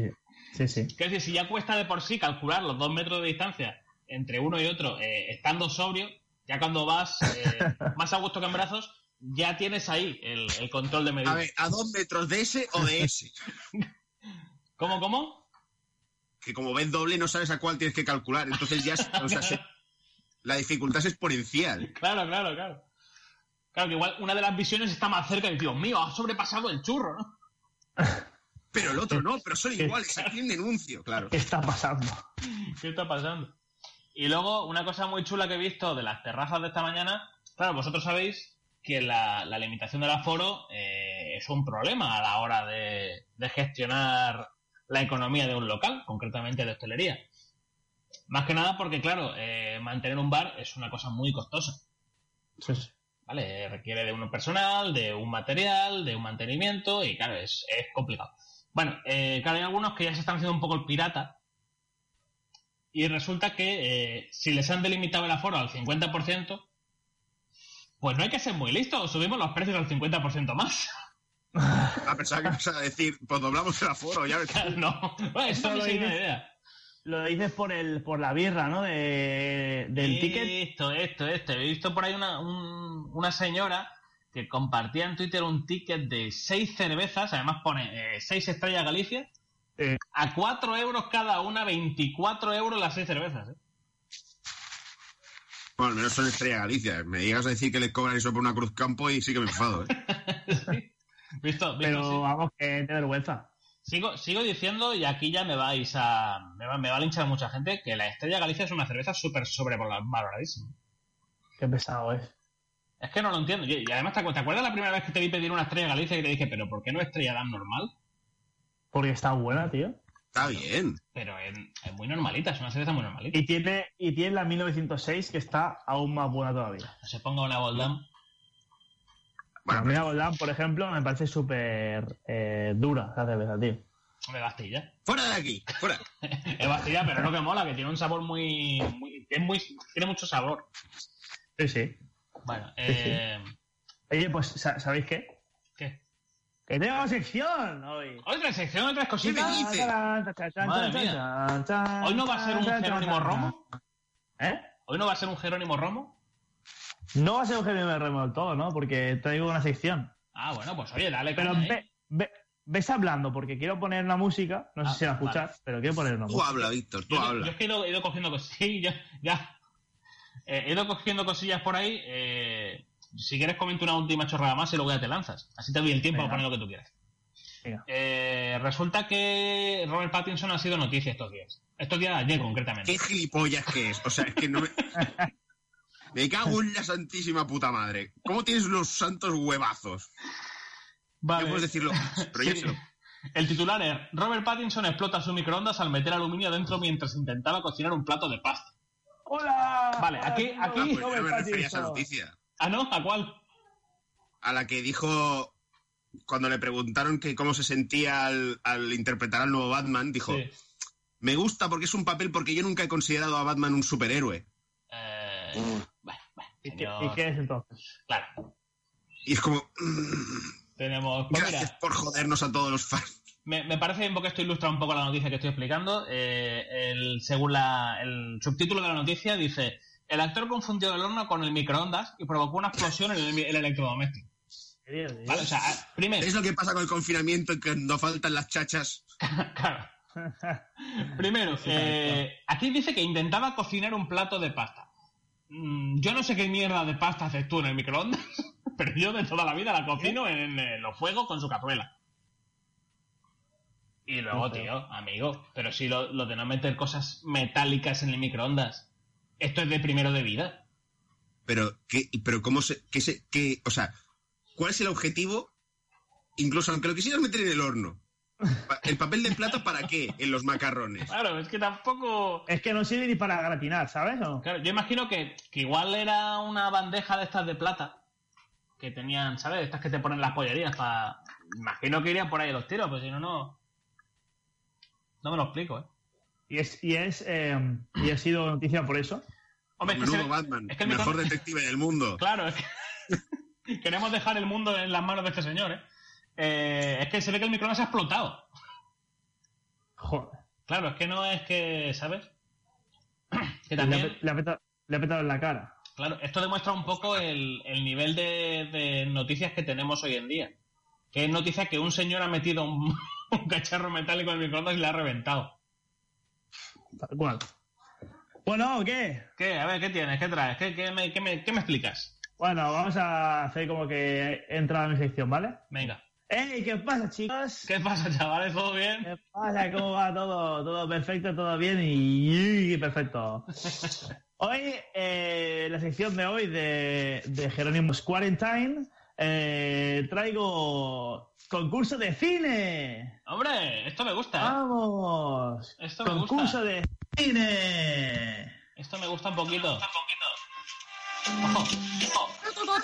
Speaker 4: Sí, sí.
Speaker 3: Que es decir, si ya cuesta de por sí calcular los dos metros de distancia entre uno y otro eh, estando sobrio, ya cuando vas eh, más a gusto que en brazos, ya tienes ahí el, el control de medida.
Speaker 5: A ver, ¿a dos metros de ese o de ese?
Speaker 3: ¿Cómo, cómo?
Speaker 5: Que como ves doble no sabes a cuál tienes que calcular. Entonces ya, o sea, se, la dificultad es exponencial.
Speaker 3: Claro, claro, claro. Claro, que igual una de las visiones está más cerca y, Dios mío, ha sobrepasado el churro, ¿no?
Speaker 5: Pero el otro no, pero son iguales. ¿A quién denuncio? Claro.
Speaker 4: ¿Qué está pasando?
Speaker 3: ¿Qué está pasando? Y luego, una cosa muy chula que he visto de las terrazas de esta mañana, claro, vosotros sabéis que la, la limitación del aforo eh, es un problema a la hora de, de gestionar la economía de un local, concretamente de hostelería. Más que nada porque, claro, eh, mantener un bar es una cosa muy costosa.
Speaker 4: Sí, sí.
Speaker 3: ¿Vale? Requiere de un personal, de un material, de un mantenimiento y, claro, es, es complicado. Bueno, eh, claro, hay algunos que ya se están haciendo un poco el pirata y resulta que eh, si les han delimitado el aforo al cincuenta por ciento, pues no hay que ser muy listos, subimos los precios al cincuenta por ciento más.
Speaker 5: A pesar que vas a decir, pues doblamos el aforo, ya ves.
Speaker 3: Claro, no, bueno, eso no es una idea.
Speaker 4: Lo dices por el por la birra, ¿no? De, del ticket.
Speaker 3: Esto, esto, esto. He visto por ahí una, un, una señora que compartía en Twitter un ticket de seis cervezas, además pone eh, seis estrellas Galicia,
Speaker 4: Eh.
Speaker 3: a cuatro euros cada una, veinticuatro euros las seis cervezas, ¿eh?
Speaker 5: Bueno, al menos son Estrella Galicia. Me llegas a decir que les cobran eso por una Cruz Campo y sí que me enfado, ¿eh?
Speaker 3: Sí. Visto, visto,
Speaker 4: Pero
Speaker 3: sí.
Speaker 4: vamos, que de vergüenza.
Speaker 3: Sigo, sigo diciendo, y aquí ya me vais a... Me va, me va a linchar mucha gente, que la Estrella Galicia es una cerveza súper sobrevaloradísima.
Speaker 4: Qué pesado es.
Speaker 3: Es que no lo entiendo. Y y además, ¿te acu- ¿te acuerdas la primera vez que te vi pedir una Estrella Galicia y te dije, pero ¿por qué no Estrella Dan normal?
Speaker 4: Porque está buena, tío.
Speaker 5: Está bien.
Speaker 3: Pero es, es muy normalita, es una cerveza muy normalita.
Speaker 4: Y tiene, y tiene la mil novecientos seis que está aún más buena todavía.
Speaker 3: No se ponga una Boldam.
Speaker 5: Bueno,
Speaker 4: la Mira Goldán, por ejemplo, me parece súper eh, dura la cerveza, tío.
Speaker 3: De Bastilla.
Speaker 5: fuera de aquí, fuera.
Speaker 3: Es Bastilla, pero es lo que mola, que tiene un sabor muy... muy, es muy tiene mucho sabor.
Speaker 4: Sí, sí.
Speaker 3: Bueno, eh...
Speaker 4: Oye, pues, ¿sa- ¿sabéis qué?
Speaker 3: ¿qué?
Speaker 4: ¡Que tengo sección hoy!
Speaker 3: Otra sección, otras
Speaker 5: ¿Qué
Speaker 3: cositas.
Speaker 5: me dice?
Speaker 3: Madre mía. ¿Hoy no va a ser un Jerónimo Romo?
Speaker 4: ¿Eh?
Speaker 3: ¿Hoy no va a ser un Jerónimo Romo?
Speaker 4: No va a ser un Jerónimo Romo del todo, ¿no? Porque traigo una sección.
Speaker 3: Ah, bueno, pues oye, dale
Speaker 4: Pero
Speaker 3: caña, ¿eh?
Speaker 4: ve, ve, ves hablando, porque quiero poner una música. No
Speaker 3: Ah,
Speaker 4: sé si la
Speaker 3: vale.
Speaker 4: escuchar, pero quiero poner una
Speaker 5: Tú
Speaker 4: música.
Speaker 5: habla, Víctor, tú
Speaker 3: Yo,
Speaker 5: habla.
Speaker 3: yo es que he ido, he ido cogiendo cosillas. Sí, ya. ya. Eh, he ido cogiendo cosillas por ahí. Eh, si quieres, comento una última chorrada más y luego ya te lanzas. Así te doy el tiempo
Speaker 4: Venga.
Speaker 3: para poner lo que tú quieras.
Speaker 4: Venga.
Speaker 3: Eh, resulta que Robert Pattinson ha sido noticia estos días. Estos días, ayer concretamente.
Speaker 5: Qué gilipollas que es. O sea, es que no me... Me cago en la santísima puta madre. ¿Cómo tienes los santos huevazos?
Speaker 3: Vale.
Speaker 5: No puedes decirlo, pero ya
Speaker 3: Sí.
Speaker 5: se lo...
Speaker 3: El titular es: Robert Pattinson explota su microondas al meter aluminio dentro mientras intentaba cocinar un plato de pasta.
Speaker 4: ¡Hola!
Speaker 3: Vale, aquí-
Speaker 4: Hola,
Speaker 3: aquí-
Speaker 5: Ah, pues yo
Speaker 4: Robert
Speaker 5: me refería a esa
Speaker 4: Pattinson.
Speaker 5: noticia.
Speaker 3: ¿Ah, no? ¿A cuál?
Speaker 5: A la que dijo... Cuando le preguntaron que cómo se sentía al, al interpretar al nuevo Batman, dijo...
Speaker 3: Sí.
Speaker 5: Me gusta porque es un papel porque yo nunca he considerado a Batman un superhéroe.
Speaker 3: Eh, bueno, bueno,
Speaker 4: ¿Y qué,
Speaker 3: señor-
Speaker 4: ¿Y qué es entonces?
Speaker 3: Claro.
Speaker 5: Y es como... mm,
Speaker 3: Tenemos. Pues
Speaker 5: gracias
Speaker 3: mira,
Speaker 5: por jodernos a todos los fans.
Speaker 3: me, me parece bien porque esto ilustra un poco la noticia que estoy explicando. Eh, el, según la, el subtítulo de la noticia dice: el actor confundió el horno con el microondas y provocó una explosión en el, el electrodoméstico. Vale, o sea, primero,
Speaker 5: Es lo que pasa con el confinamiento, que no faltan las chachas.
Speaker 3: claro. Primero, eh, aquí dice que intentaba cocinar un plato de pasta. Mm, yo no sé qué mierda de pasta haces tú en el microondas, pero yo de toda la vida la cocino en, en los fuegos con su cazuela. Y luego,
Speaker 4: No sé.
Speaker 3: tío, amigo, pero si lo, lo de no meter cosas metálicas en el microondas, esto es de primero de vida.
Speaker 5: Pero, ¿qué, pero cómo se, qué se, qué, o sea, ¿cuál es el objetivo? Incluso aunque lo quisieras meter en el horno. Pa- ¿El papel de plata para qué? En los macarrones.
Speaker 3: Claro, es que tampoco...
Speaker 4: Es que no sirve ni para gratinar, ¿sabes? ¿O no?
Speaker 3: Claro, yo imagino que, que igual era una bandeja de estas de plata que tenían, ¿sabes? Estas que te ponen las pollerías para... Imagino que irían por ahí los tiros, pues si no, no... No me lo explico, ¿eh?
Speaker 4: Y es, y es eh, y ha sido noticia por eso.
Speaker 3: Hombre, es que,
Speaker 5: Menudo
Speaker 3: se-
Speaker 5: Batman,
Speaker 3: es que el
Speaker 5: mejor
Speaker 3: micro-
Speaker 5: detective del mundo.
Speaker 3: Claro, es que... Queremos dejar el mundo en las manos de este señor, ¿eh? Eh, es que se ve que el microondas ha explotado.
Speaker 4: Joder.
Speaker 3: Claro, es que no es que, ¿sabes? Que
Speaker 4: Le,
Speaker 3: también...
Speaker 4: ha, le, ha petado, le ha petado en la cara.
Speaker 3: Claro, esto demuestra un poco el, el nivel de, de noticias que tenemos hoy en día. Que es noticia que un señor ha metido un, un cacharro metálico en el microondas y le ha reventado.
Speaker 4: Tal cual. Bueno, ¿qué?
Speaker 3: ¿Qué? A ver, ¿qué tienes? ¿Qué traes? ¿Qué, qué, me, qué, me, ¿Qué me explicas?
Speaker 4: Bueno, vamos a hacer como que he entrado a mi sección, ¿vale?
Speaker 3: Venga.
Speaker 4: ¡Ey! ¿Qué pasa, chicos?
Speaker 3: ¿Qué pasa, chavales? ¿Todo bien?
Speaker 4: ¿Qué pasa? ¿Cómo va todo? Todo perfecto, todo bien y, y perfecto. Hoy, eh, la sección de hoy de, de Jerónimo's Quarantine, eh, traigo concurso de cine.
Speaker 3: Hombre, esto me gusta, ¿eh?
Speaker 4: ¡Vamos!
Speaker 3: Esto me
Speaker 4: concurso
Speaker 3: gusta.
Speaker 4: de cine.
Speaker 3: Esto me gusta un poquito. Ojo, ojo.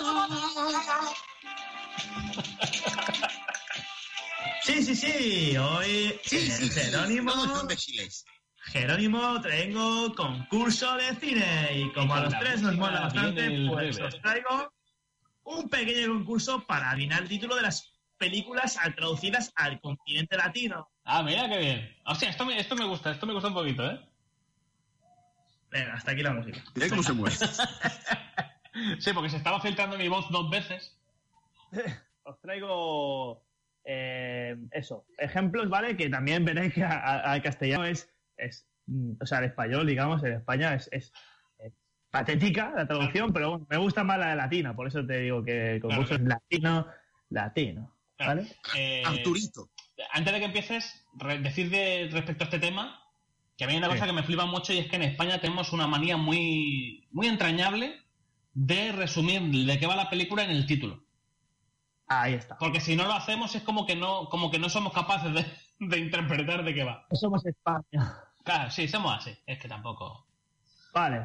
Speaker 4: Sí, sí, sí. Hoy
Speaker 5: Sí,
Speaker 4: en
Speaker 5: sí,
Speaker 4: el
Speaker 5: sí.
Speaker 4: Jerónimo,
Speaker 5: Todos son de chiles.
Speaker 4: Jerónimo, traigo concurso de cine. Y como a los tres nos mola bastante, pues os traigo un pequeño concurso para adivinar el título de las películas traducidas al continente latino.
Speaker 3: Ah, mira qué bien. Hostia, esto me, esto me gusta, esto me gusta un poquito, ¿eh?
Speaker 4: Venga, hasta aquí la música.
Speaker 5: Mira cómo se mueve.
Speaker 3: Sí, porque se estaba filtrando mi voz dos veces.
Speaker 4: Os traigo eh, eso, ejemplos, ¿vale? Que también veréis que al castellano es, es, o sea, al español, digamos, en España es, es, es patética la traducción, pero bueno, me gusta más la de latina, por eso te digo que el concurso
Speaker 3: Claro,
Speaker 4: es latino, latino,
Speaker 3: Claro.
Speaker 4: ¿vale?
Speaker 3: Eh,
Speaker 5: Arturito.
Speaker 3: Antes de que empieces, re- decir de, respecto a este tema, que a mí hay una
Speaker 4: Sí.
Speaker 3: cosa que me flipa mucho y es que en España tenemos una manía muy, muy entrañable de resumir de qué va la película en el título.
Speaker 4: Ahí está.
Speaker 3: Porque si no lo hacemos es como que no, como que no somos capaces de, de interpretar de qué va.
Speaker 4: Somos España.
Speaker 3: Claro, sí, somos así. Es que tampoco...
Speaker 4: Vale.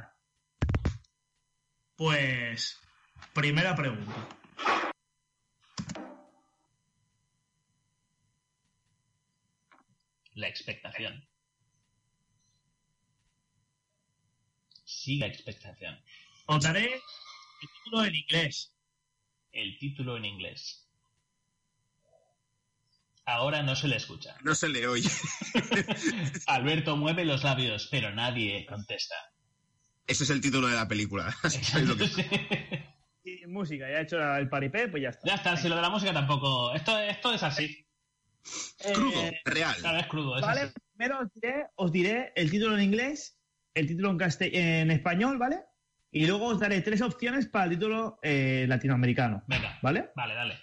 Speaker 4: Pues, primera pregunta.
Speaker 3: La expectación. Sí, la expectación.
Speaker 4: Os daré el título en inglés.
Speaker 3: El título en inglés. Ahora no se le escucha.
Speaker 5: No se le oye.
Speaker 3: Alberto mueve los labios, pero nadie contesta.
Speaker 5: Ese es el título de la película. Es lo que-
Speaker 3: Sí.
Speaker 4: Y música, ya he hecho el paripé, pues ya está.
Speaker 3: Ya está, si lo de la música tampoco... Esto, esto es así.
Speaker 5: Crudo,
Speaker 4: Eh,
Speaker 5: real.
Speaker 3: Claro, es crudo, es
Speaker 4: Vale,
Speaker 3: así.
Speaker 4: primero os diré, os diré el título en inglés, el título en, caste- en español, ¿vale? Y luego os daré tres opciones para el título eh, latinoamericano,
Speaker 3: Venga,
Speaker 4: ¿vale?
Speaker 3: vale, dale.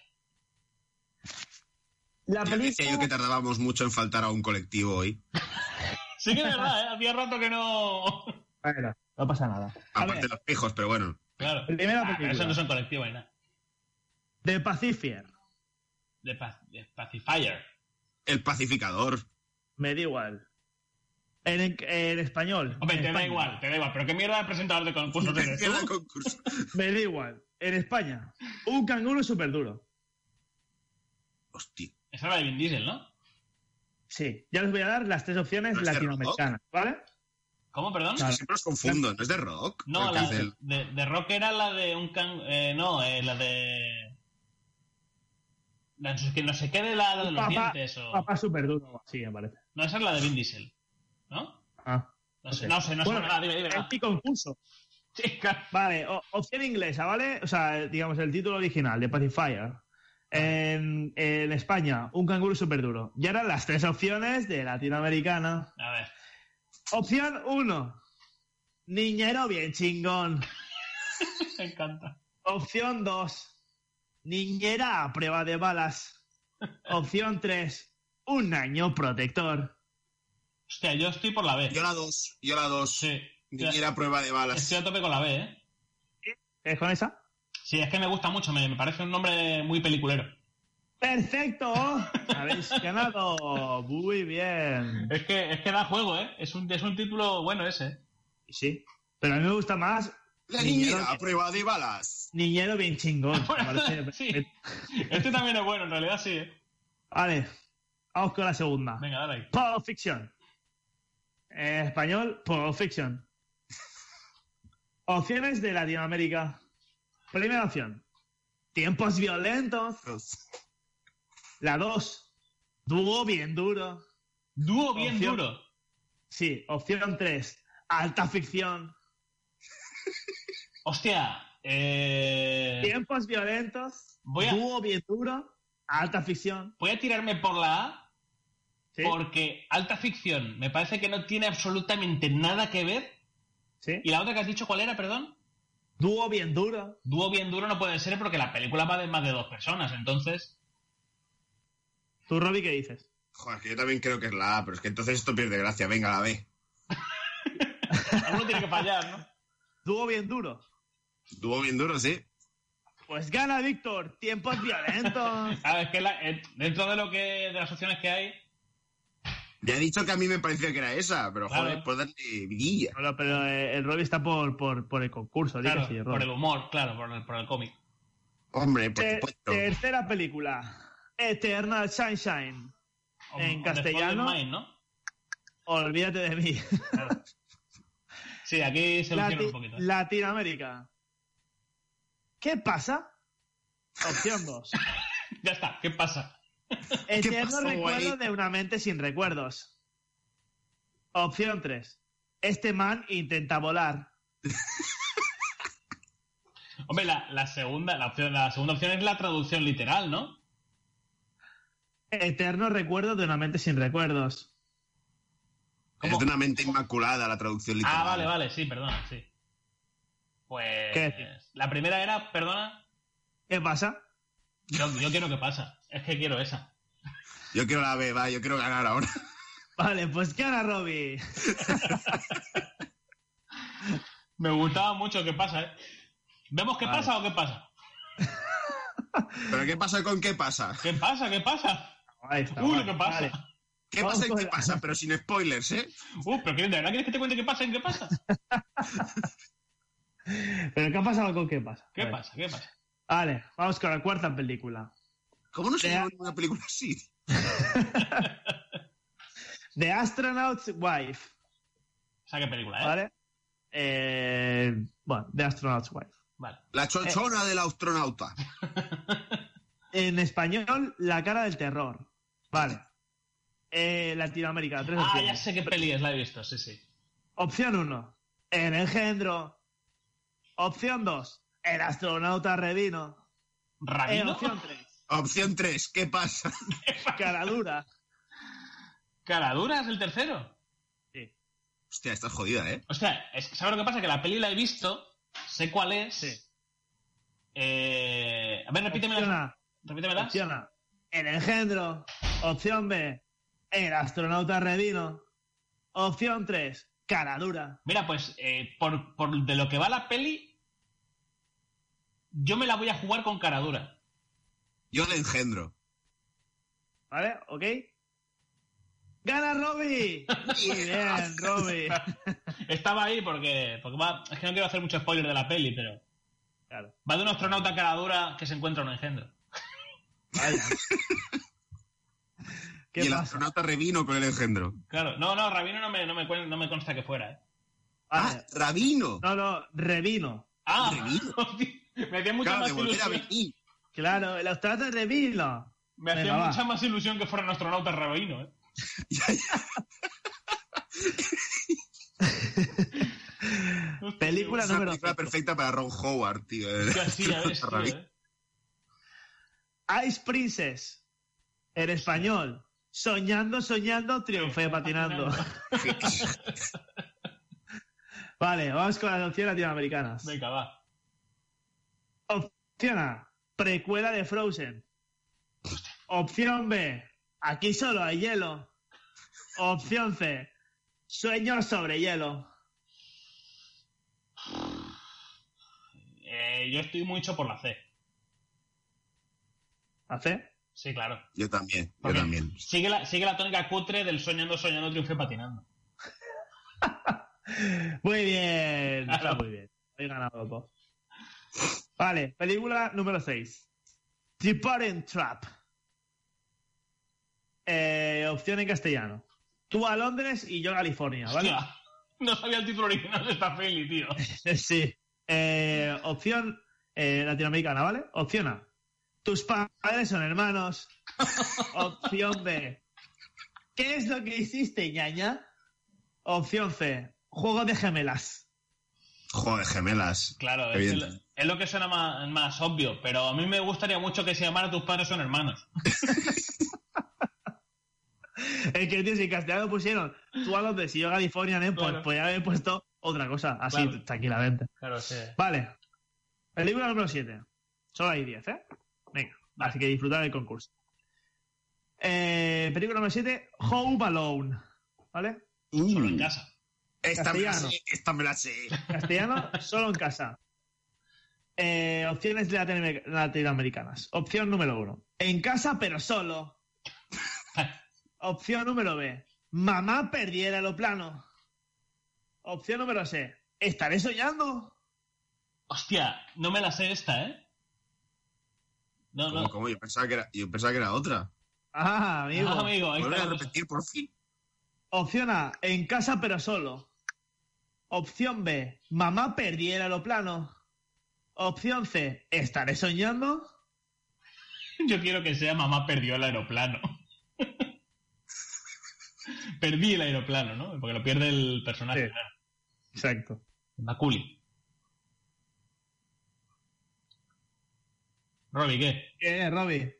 Speaker 4: La
Speaker 5: Ya decía
Speaker 4: película...
Speaker 5: yo que tardábamos mucho en faltar a un colectivo hoy.
Speaker 3: Sí que es verdad, ¿eh? Hacía rato que no...
Speaker 4: Bueno, no pasa nada. A
Speaker 5: Aparte
Speaker 4: ver,
Speaker 5: de los pijos, pero bueno.
Speaker 3: Claro.
Speaker 4: Primera
Speaker 3: Ah, pero
Speaker 4: película.
Speaker 3: eso no son colectivos ni nada.
Speaker 4: The Pacifier.
Speaker 3: De, Pac- de Pacifier.
Speaker 5: El pacificador.
Speaker 4: Me da igual. En, en español.
Speaker 3: Hombre,
Speaker 4: en
Speaker 3: te da
Speaker 4: España.
Speaker 3: igual, te da igual. Pero qué mierda de presentador de concursos eres tú.
Speaker 5: Era concurso.
Speaker 4: Me da igual. En España. Un canguro súper duro.
Speaker 5: Hostia.
Speaker 3: Esa era la de Vin Diesel, ¿no?
Speaker 4: Sí. Ya les voy a dar las tres opciones
Speaker 5: ¿No es de
Speaker 4: latinoamericanas, ¿vale?
Speaker 3: ¿Cómo, perdón?
Speaker 4: Claro.
Speaker 5: Siempre los confundo. ¿No es de rock?
Speaker 3: No,
Speaker 5: El
Speaker 3: la
Speaker 5: que hace
Speaker 3: de,
Speaker 5: el-
Speaker 3: de, de Rock era la de un can... Eh, no, eh, la de... La que no se quede la de los
Speaker 4: Papá,
Speaker 3: dientes o...
Speaker 4: papá súper duro. Sí, me parece.
Speaker 3: No, esa es la de Vin Diesel, ¿no?
Speaker 4: Ah.
Speaker 3: No sé,
Speaker 4: Ok.
Speaker 3: no sé, no sé.
Speaker 4: Bueno,
Speaker 3: nada, dime, dime.
Speaker 4: es
Speaker 3: va.
Speaker 4: mi concurso.
Speaker 3: Sí, claro.
Speaker 4: Vale, o- opción inglesa, ¿vale? O sea, digamos, el título original de Pacifier. En, en España, un canguro súper duro. Y ahora las tres opciones de latinoamericana.
Speaker 3: A ver.
Speaker 4: Opción uno. Niñero bien chingón.
Speaker 3: Me encanta.
Speaker 4: Opción dos. Niñera a prueba de balas. Opción tres. Un año protector.
Speaker 3: Hostia, yo estoy por la B.
Speaker 5: Yo la dos. Yo la dos.
Speaker 3: Sí.
Speaker 5: Niñera prueba de balas.
Speaker 3: Estoy a tope con la B, ¿eh?
Speaker 4: ¿Es con esa?
Speaker 3: Sí, es que me gusta mucho, me, me parece un nombre muy peliculero.
Speaker 4: ¡Perfecto! Habéis ganado. Muy bien.
Speaker 3: Es que, es que da juego, ¿eh? Es un, es un título bueno ese.
Speaker 4: Sí. Pero a mí me gusta más
Speaker 5: La
Speaker 4: Niñero,
Speaker 5: niñera prueba de balas.
Speaker 4: niñero bien chingón. Me
Speaker 3: Bueno,
Speaker 4: parece
Speaker 3: sí.
Speaker 4: perfecto.
Speaker 3: Este también es bueno, en realidad sí, ¿eh?
Speaker 4: Vale. Vamos con la segunda.
Speaker 3: Venga, dale ahí.
Speaker 4: Pulp Fiction. En español, Pulp Fiction. Opciones de Latinoamérica. Primera opción. Tiempos violentos. La dos. Dúo bien duro.
Speaker 3: Dúo bien
Speaker 4: Opción-
Speaker 3: duro.
Speaker 4: Sí, opción tres, alta ficción.
Speaker 3: Hostia, eh...
Speaker 4: Tiempos violentos,
Speaker 3: Voy a-
Speaker 4: dúo bien duro, alta ficción.
Speaker 3: voy a tirarme por la A,
Speaker 4: ¿Sí?
Speaker 3: porque alta ficción me parece que no tiene absolutamente nada que ver.
Speaker 4: ¿Sí?
Speaker 3: ¿Y la otra que has dicho cuál era, perdón?
Speaker 4: Dúo bien duro.
Speaker 3: Dúo bien duro no puede ser porque la película va de más de dos personas, entonces...
Speaker 4: ¿Tú, Robbie, qué dices?
Speaker 5: Joder, que yo también creo que es la A, pero es que entonces esto pierde gracia. Venga, la B.
Speaker 3: Alguno tiene que fallar, ¿no?
Speaker 4: Dúo bien duro.
Speaker 5: Tuvo bien duro, sí.
Speaker 4: Pues gana Víctor, tiempos violentos.
Speaker 3: A ver, es que la- eh, dentro de lo que de las opciones que hay...
Speaker 5: Ya he dicho que a mí me parecía que era esa, pero
Speaker 3: Claro.
Speaker 5: joder, por darle vidilla.
Speaker 4: Bueno, pero eh, el Robbie está por, por, por el concurso, di
Speaker 3: Claro,
Speaker 4: que sí,
Speaker 3: por
Speaker 4: Robbie.
Speaker 3: el humor, claro, por el, por el cómic.
Speaker 5: Hombre, por
Speaker 4: Ter-
Speaker 5: supuesto.
Speaker 4: tercera película, Eternal Sunshine.
Speaker 3: O-
Speaker 4: En
Speaker 3: o
Speaker 4: castellano.
Speaker 3: The Spoiled Mind, ¿no?
Speaker 4: Olvídate de mí.
Speaker 3: Claro. Sí, aquí se lucieron
Speaker 4: Lati-
Speaker 3: un poquito. ¿eh?
Speaker 4: Latinoamérica. ¿Qué pasa? Opción dos.
Speaker 3: Ya está, ¿qué pasa?
Speaker 4: Eterno
Speaker 5: pasó,
Speaker 4: recuerdo
Speaker 5: güey?
Speaker 4: de una mente sin recuerdos. Opción tres. Este man intenta volar.
Speaker 3: Hombre, la, la segunda, la, opción, la segunda opción es la traducción literal, ¿no?
Speaker 4: Eterno recuerdo de una mente sin recuerdos.
Speaker 3: ¿Cómo?
Speaker 5: Es de una mente inmaculada la traducción literal.
Speaker 3: Ah, vale, vale, sí, perdona, sí. Pues...
Speaker 4: ¿Qué decir?
Speaker 3: La primera era, perdona,
Speaker 4: ¿Qué pasa?
Speaker 3: yo, yo quiero que pasa. Es que quiero esa.
Speaker 5: Yo quiero la B, va, yo quiero ganar ahora.
Speaker 4: Vale, pues gana Robbie.
Speaker 3: Me gustaba mucho qué pasa, ¿eh? ¿Vemos qué
Speaker 4: Vale.
Speaker 3: pasa o qué pasa?
Speaker 5: ¿Pero qué pasa con qué pasa?
Speaker 3: ¿Qué pasa? ¿Qué pasa?
Speaker 4: Ahí está,
Speaker 3: Uy,
Speaker 4: vale,
Speaker 3: ¿qué pasa?
Speaker 4: vale.
Speaker 5: ¿Qué
Speaker 4: Vamos
Speaker 5: pasa y
Speaker 4: con
Speaker 5: qué
Speaker 4: la-
Speaker 5: pasa? Pero sin spoilers, ¿eh?
Speaker 3: Uh, pero ¿de verdad quieres que te cuente qué pasa y qué pasa?
Speaker 4: ¿Pero qué ha pasado con qué pasa?
Speaker 3: ¿Qué
Speaker 4: Vale.
Speaker 3: pasa? ¿Qué pasa?
Speaker 4: Vale, vamos con la cuarta película.
Speaker 5: ¿Cómo no se
Speaker 4: De-
Speaker 5: llama una película así?
Speaker 4: The Astronaut's Wife.
Speaker 3: O sea, ¿qué película, eh?
Speaker 4: ¿Vale? Eh, bueno, The Astronaut's Wife.
Speaker 3: Vale.
Speaker 5: La chochona del astronauta.
Speaker 4: En español, La cara del terror. Vale. Eh, Latinoamérica, tres
Speaker 3: Ah,
Speaker 4: opciones.
Speaker 3: ya sé qué peli es, la he visto, sí, sí.
Speaker 4: Opción uno, El engendro. Opción dos, El astronauta Revino. Eh,
Speaker 3: ¿Rabino?
Speaker 4: opción tres,
Speaker 5: Opción tres, ¿qué pasa?
Speaker 4: Caradura.
Speaker 3: ¿Caradura es el tercero?
Speaker 4: Sí,
Speaker 5: Hostia, estás jodida, ¿eh?
Speaker 3: O sea, es que ¿sabes lo que pasa? Que la peli la he visto, sé cuál es.
Speaker 4: sí.
Speaker 3: Eh... A ver, repíteme
Speaker 4: Opción
Speaker 3: las.
Speaker 4: A,
Speaker 3: Repítemelas.
Speaker 4: opción A, El engendro. Opción B, El astronauta Revino. Opción tres, Caradura.
Speaker 3: Mira, pues eh, por, por de lo que va la peli, yo me la voy a jugar con Caradura.
Speaker 5: Yo le engendro.
Speaker 4: ¿Vale? ¿Ok? ¡Gana Robbie! Muy bien, Robbie.
Speaker 3: Estaba ahí porque, porque va, es que no quiero hacer mucho spoiler de la peli, pero
Speaker 4: Claro.
Speaker 3: va de un astronauta Caradura que se encuentra un engendro.
Speaker 4: Vaya. ¿Qué
Speaker 5: Y el
Speaker 4: pasa?
Speaker 5: astronauta revino con el engendro.
Speaker 3: Claro, no, no, Rabino no me, no me, cuen- no me consta que fuera, ¿eh?
Speaker 4: Vale.
Speaker 5: ¡Ah, rabino!
Speaker 4: No, no, Revino.
Speaker 3: Ah,
Speaker 5: Revino.
Speaker 3: hostia, me hacía mucha
Speaker 5: Claro,
Speaker 3: más
Speaker 5: de volver a
Speaker 3: ilusión.
Speaker 5: venir.
Speaker 4: Claro, el astronauta Revino.
Speaker 3: Me hacía
Speaker 4: Venga, va.
Speaker 3: mucha más ilusión que fuera un astronauta Rabino, ¿eh?
Speaker 5: Ya, ya.
Speaker 4: Película
Speaker 5: Es una
Speaker 4: número
Speaker 5: película
Speaker 4: cinco.
Speaker 5: perfecta para Ron Howard, tío.
Speaker 3: Hostia, sí, ya ves, tío,
Speaker 5: Rabino.
Speaker 3: ¿eh?
Speaker 4: Ice Princess. En español. Soñando, soñando, triunfé patinando. Vale, vamos con las opciones latinoamericanas.
Speaker 3: Venga, va.
Speaker 4: Opción A, precuela de Frozen. Opción B, aquí solo hay hielo. Opción C, sueños sobre hielo.
Speaker 3: Eh, yo estoy mucho por la C.
Speaker 4: ¿La C?
Speaker 3: Sí, claro.
Speaker 5: Yo también, yo
Speaker 3: Porque
Speaker 5: también.
Speaker 3: Sigue la, sigue la tónica cutre del soñando, soñando, triunfe patinando.
Speaker 4: Muy bien,
Speaker 3: Claro.
Speaker 4: está muy bien. He ganado los dos. Vale, película número seis. The Parent Trap. Eh, opción en castellano. Tú a Londres y yo a California, ¿vale?
Speaker 3: Hostia, no sabía el título original de esta peli, tío.
Speaker 4: Sí. Eh, opción eh, latinoamericana, ¿vale? Opción A. Tus padres son hermanos. Opción B. ¿Qué es lo que hiciste, ñaña? Opción C, Juego de Gemelas.
Speaker 5: Joder, gemelas.
Speaker 3: Claro, es, el, es lo que suena más, más obvio, pero a mí me gustaría mucho que se llamara Tus padres son hermanos.
Speaker 4: Es que, tío, si en castellano pusieron tú a Londres y yo a California, ¿eh? Pues
Speaker 3: Claro.
Speaker 4: podría haber puesto otra cosa, así,
Speaker 3: Claro.
Speaker 4: tranquilamente.
Speaker 3: Claro, sí.
Speaker 4: Vale. Película número siete. Solo hay diez, ¿eh? Venga, así que disfrutar del concurso. Eh, película número siete, Home Alone. ¿Vale?
Speaker 3: Solo en casa.
Speaker 5: Esta me la
Speaker 4: Castellano.
Speaker 5: sé, esta me la sé.
Speaker 4: Castellano, solo en casa. Eh, opciones latinoamer- latinoamericanas. Opción número uno. En casa, pero solo. Opción número B. Mamá perdí el aeroplano. Opción número C. ¿Estaré soñando?
Speaker 3: Hostia, no me la sé esta, ¿eh? No,
Speaker 5: ¿Cómo,
Speaker 3: no.
Speaker 5: cómo? Yo pensaba que era, yo pensaba que era otra.
Speaker 4: Ah, amigo.
Speaker 3: Ah, amigo, ahí
Speaker 5: Vuelve
Speaker 3: está
Speaker 5: a
Speaker 3: la cosa.
Speaker 5: repetir, por fin.
Speaker 4: Opción A. En casa, pero solo. Opción B. Mamá perdí el aeroplano. Opción C. ¿Estaré soñando?
Speaker 3: Yo quiero que sea Mamá perdió el aeroplano. Perdí el aeroplano, ¿no? Porque lo pierde el personaje.
Speaker 4: Sí.
Speaker 3: Claro.
Speaker 4: Exacto.
Speaker 3: Maculi. Robbie, ¿qué?
Speaker 4: ¿Qué, Robbie?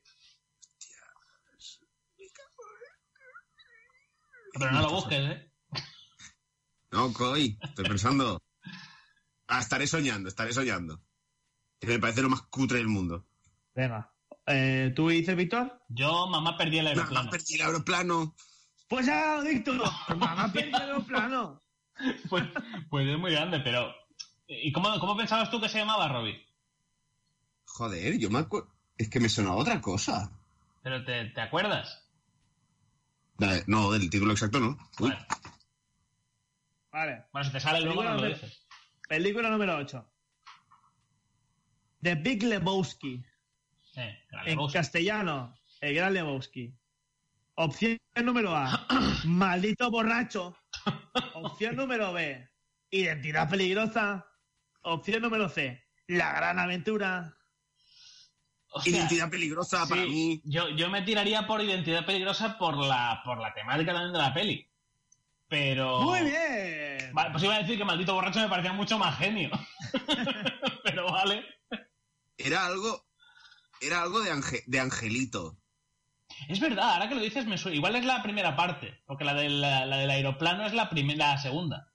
Speaker 3: Pero no lo busques, ¿eh?
Speaker 5: No, Coy, estoy pensando. Ah, estaré soñando, estaré soñando. Que me parece lo más cutre del mundo.
Speaker 4: Venga. Eh, ¿Tú dices, Víctor?
Speaker 3: Yo, Mamá perdí el
Speaker 5: Mamá,
Speaker 3: aeroplano.
Speaker 5: perdí el aeroplano.
Speaker 4: Pues ya, Víctor. Mamá perdí el aeroplano.
Speaker 3: Pues, pues es muy grande, pero... ¿Y cómo, cómo pensabas tú que se llamaba, Robbie?
Speaker 5: Joder, yo me acuerdo. Es que me sonaba otra cosa.
Speaker 3: ¿Pero te, te acuerdas?
Speaker 5: Vale, no, del título exacto no. Uy,
Speaker 3: Bueno,
Speaker 4: Vale.
Speaker 3: bueno, si te sale luego
Speaker 4: Película
Speaker 3: nos lo
Speaker 4: número-
Speaker 3: dices.
Speaker 4: Película número ocho. The Big Lebowski.
Speaker 3: Eh, la
Speaker 4: En
Speaker 3: Lebowski.
Speaker 4: castellano, El Gran Lebowski. Opción número A, Maldito Borracho. Opción número B, Identidad Peligrosa. Opción número C, La Gran Aventura.
Speaker 3: Hostia,
Speaker 5: Identidad peligrosa para
Speaker 3: sí,
Speaker 5: mí.
Speaker 3: yo, yo me tiraría por Identidad Peligrosa por la, por la temática también de la peli. Pero...
Speaker 4: Muy bien.
Speaker 3: Vale, pues iba a decir que Maldito Borracho me parecía mucho más genio. Pero vale.
Speaker 5: Era algo. Era algo de, ange- de Angelito.
Speaker 3: Es verdad, ahora que lo dices, me suena. Igual es la primera parte, porque la del, la, la del aeroplano es la primera, la segunda.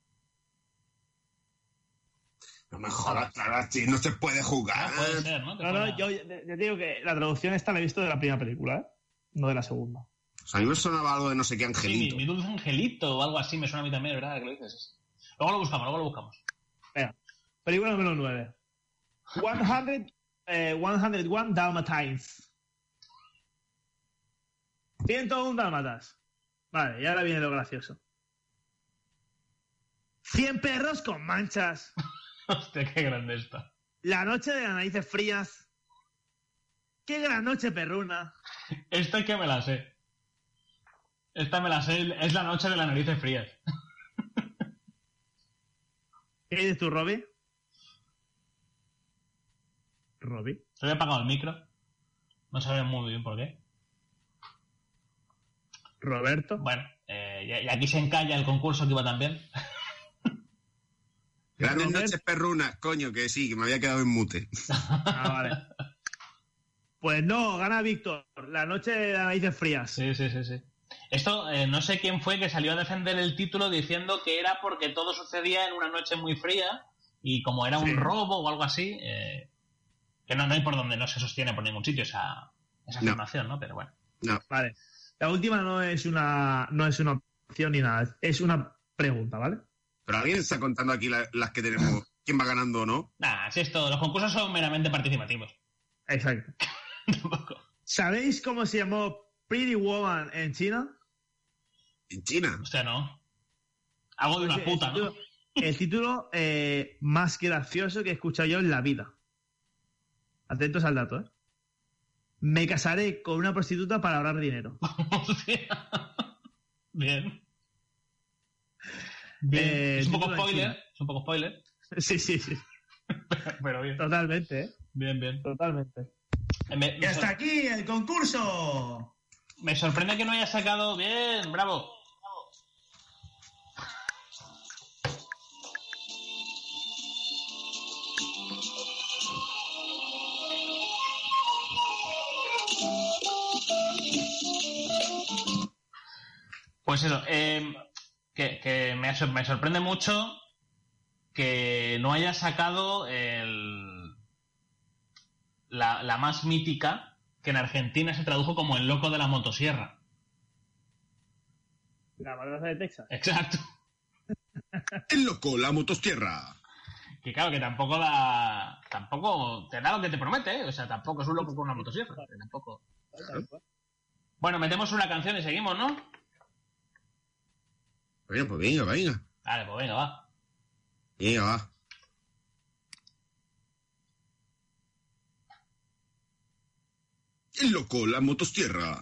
Speaker 5: No me jodas, claro, así no se puede jugar.
Speaker 3: Ah, puede ser, ¿no? Te
Speaker 4: No,
Speaker 3: suena-
Speaker 4: no, yo yo digo que la traducción esta la he visto de la primera película, ¿eh? No de la segunda.
Speaker 5: O sea, a mí me sonaba algo de no sé qué
Speaker 3: Sí, mi,
Speaker 5: Angelito.
Speaker 3: mi dulce angelito o algo así me suena a mí también, ¿verdad? Que lo dices. Luego lo buscamos, luego lo buscamos.
Speaker 4: Venga, película número nueve. cien, eh, ciento uno Dalmatines. ciento uno Dálmatas. Vale, y ahora viene lo gracioso. cien perros con manchas.
Speaker 3: Hostia, qué grande está.
Speaker 4: La noche de las narices frías. Qué gran noche perruna.
Speaker 3: Esta es que me la sé. Esta me la sé, es la noche de las narices frías.
Speaker 4: ¿Qué dices tú, Robbie? ¿Robbie?
Speaker 3: Se había apagado el micro. No sabía muy bien por qué.
Speaker 4: ¿Roberto?
Speaker 3: Bueno, eh, y y aquí se encalla el concurso que iba también.
Speaker 5: Grandes
Speaker 4: Robert.
Speaker 5: noches perrunas, coño, que sí, que me había quedado en mute.
Speaker 4: Ah, vale. Pues no, gana Víctor. La noche de las narices frías.
Speaker 3: Sí, sí, sí, sí. Esto, eh, no sé quién fue que salió a defender el título diciendo que era porque todo sucedía en una noche muy fría y como era un
Speaker 4: Sí.
Speaker 3: robo o algo así, eh, que no, no hay por donde no se sostiene por ningún sitio esa, esa
Speaker 5: No.
Speaker 3: afirmación, ¿no? Pero bueno.
Speaker 5: No,
Speaker 4: Vale. La última no es una no es una opción ni nada. Es una pregunta, ¿vale?
Speaker 5: pero alguien está contando aquí la- las que tenemos. ¿Quién va ganando o no?
Speaker 3: Nada, así es todo. Los concursos son meramente participativos.
Speaker 4: Exacto.
Speaker 3: Tampoco.
Speaker 4: ¿Sabéis cómo se llamó Pretty Woman en China?
Speaker 5: En China.
Speaker 3: O sea, no. Algo de una
Speaker 4: Pues,
Speaker 3: puta,
Speaker 4: el título,
Speaker 3: ¿no?
Speaker 4: el título eh, más gracioso que he escuchado yo en la vida. Atentos al dato, ¿eh? Me casaré con una prostituta para ahorrar dinero.
Speaker 3: Hostia. Bien. Bien.
Speaker 4: Eh,
Speaker 3: es un poco
Speaker 4: título en
Speaker 3: spoiler.
Speaker 4: China.
Speaker 3: Es un poco spoiler.
Speaker 4: Sí, sí, sí.
Speaker 3: Pero bien.
Speaker 4: Totalmente, ¿eh?
Speaker 3: Bien, bien.
Speaker 4: Totalmente.
Speaker 3: Eh, Me,
Speaker 4: Y
Speaker 3: me
Speaker 4: hasta
Speaker 3: sor-
Speaker 4: aquí el concurso.
Speaker 3: me sorprende que no hayas sacado bien. Bravo. Pues eso, eh, que, que me, me sorprende mucho que no haya sacado el, la, la más mítica, que en Argentina se tradujo como el loco de la motosierra.
Speaker 4: La madraza de Texas.
Speaker 3: Exacto.
Speaker 5: El loco, la motosierra.
Speaker 3: Que claro, que tampoco da, tampoco te da lo que te promete, ¿eh? O sea, tampoco es un loco con una motosierra. Tampoco. Bueno, metemos una canción y seguimos, ¿no?
Speaker 5: Venga, pues venga, venga.
Speaker 3: Vale, pues venga, va.
Speaker 5: Venga, va. El loco, la motosierra.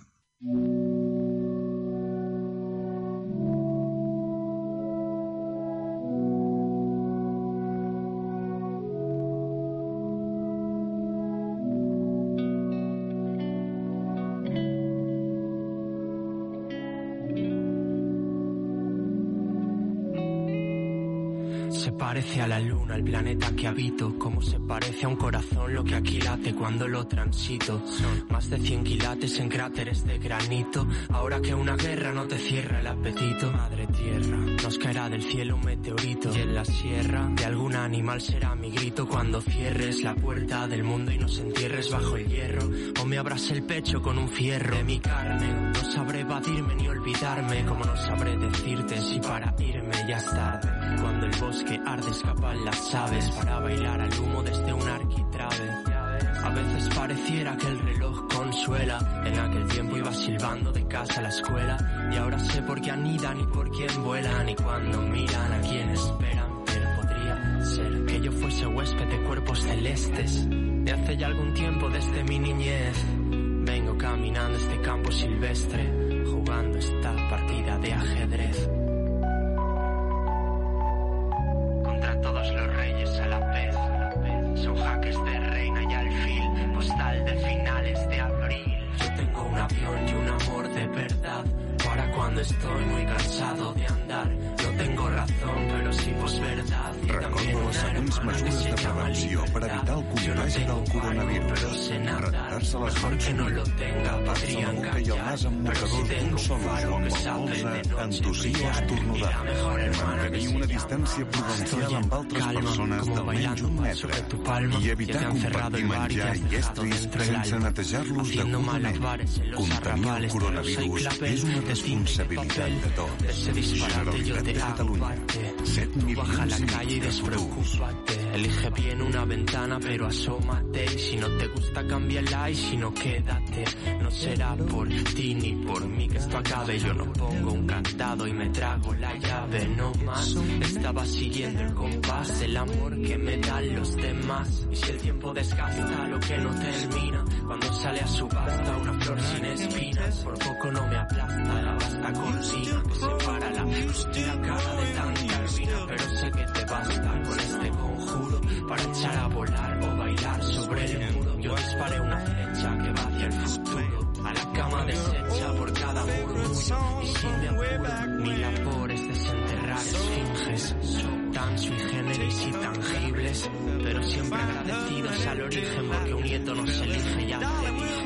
Speaker 7: Se parece a la luna, el planeta que habito, como se parece a un corazón lo que aquí late cuando lo transito. Son más de cien quilates en cráteres de granito, ahora que una guerra no te cierra el apetito. Madre tierra, nos caerá del cielo un meteorito, y en la sierra de algún animal será mi grito cuando cierres la puerta del mundo y nos entierres bajo el hierro, o me abras el pecho con un fierro de mi carne. No sabré evadirme ni olvidarme, como no sabré decirte si para irme ya es tarde. Cuando el bosque arde escapan las aves para bailar al humo desde un arquitrabe. A veces pareciera que el reloj consuela, en aquel tiempo iba silbando de casa a la escuela, y ahora sé por qué anidan y por quién vuelan, y cuando miran a quién esperan, pero podría ser que yo fuese huésped de cuerpos celestes de hace ya algún tiempo desde mi niñez. Vengo caminando este campo silvestre, jugando esta partida de ajedrez. Contra todos los reyes a la vez, son jaques de reina y alfil, postal de finales de abril. Yo tengo un avión y un amor de verdad, para cuando estoy muy cansado de andar. No tengo razón, pero sí posverdad.
Speaker 8: Recordo les següents mesures de prevenció per evitar el contagi del coronavirus. Rentar-se les mans sovint, tapar-se la boca i el nas amb mocadors d'un sol ús com la colze, entossir o estornudar. Mantenir una distància prudencial amb altres persones d'almenys un metre i evitar compartir menjar i estris sense netejar-los degudament. Contenir el coronavirus és una responsabilitat de tots. Generalitat de Catalunya. set milions i mig de futurs.
Speaker 7: Elige bien una ventana, pero asómate. Y si no te gusta, cámbiala. Y si no, quédate. No será por ti ni por mí que esto acabe. Yo no pongo un candado y me trago la llave. No más. Estaba siguiendo el compás del amor que me dan los demás. Y si el tiempo desgasta lo que no termina, cuando sale a subasta una flor sin espinas, por poco no me aplasta la vasta cortina que separa la luz y la cara de tanta ruina. Pero sé que te basta con este conjuro para echar a volar o bailar sobre el muro. Yo disparé una flecha que va hacia el futuro, a la cama deshecha por cada murmullo. Y sin me apuro, mi labor es desenterrar esfinges. Son tan sui generis y tangibles, pero siempre agradecidos al origen, porque un nieto no se elige, ya te dije.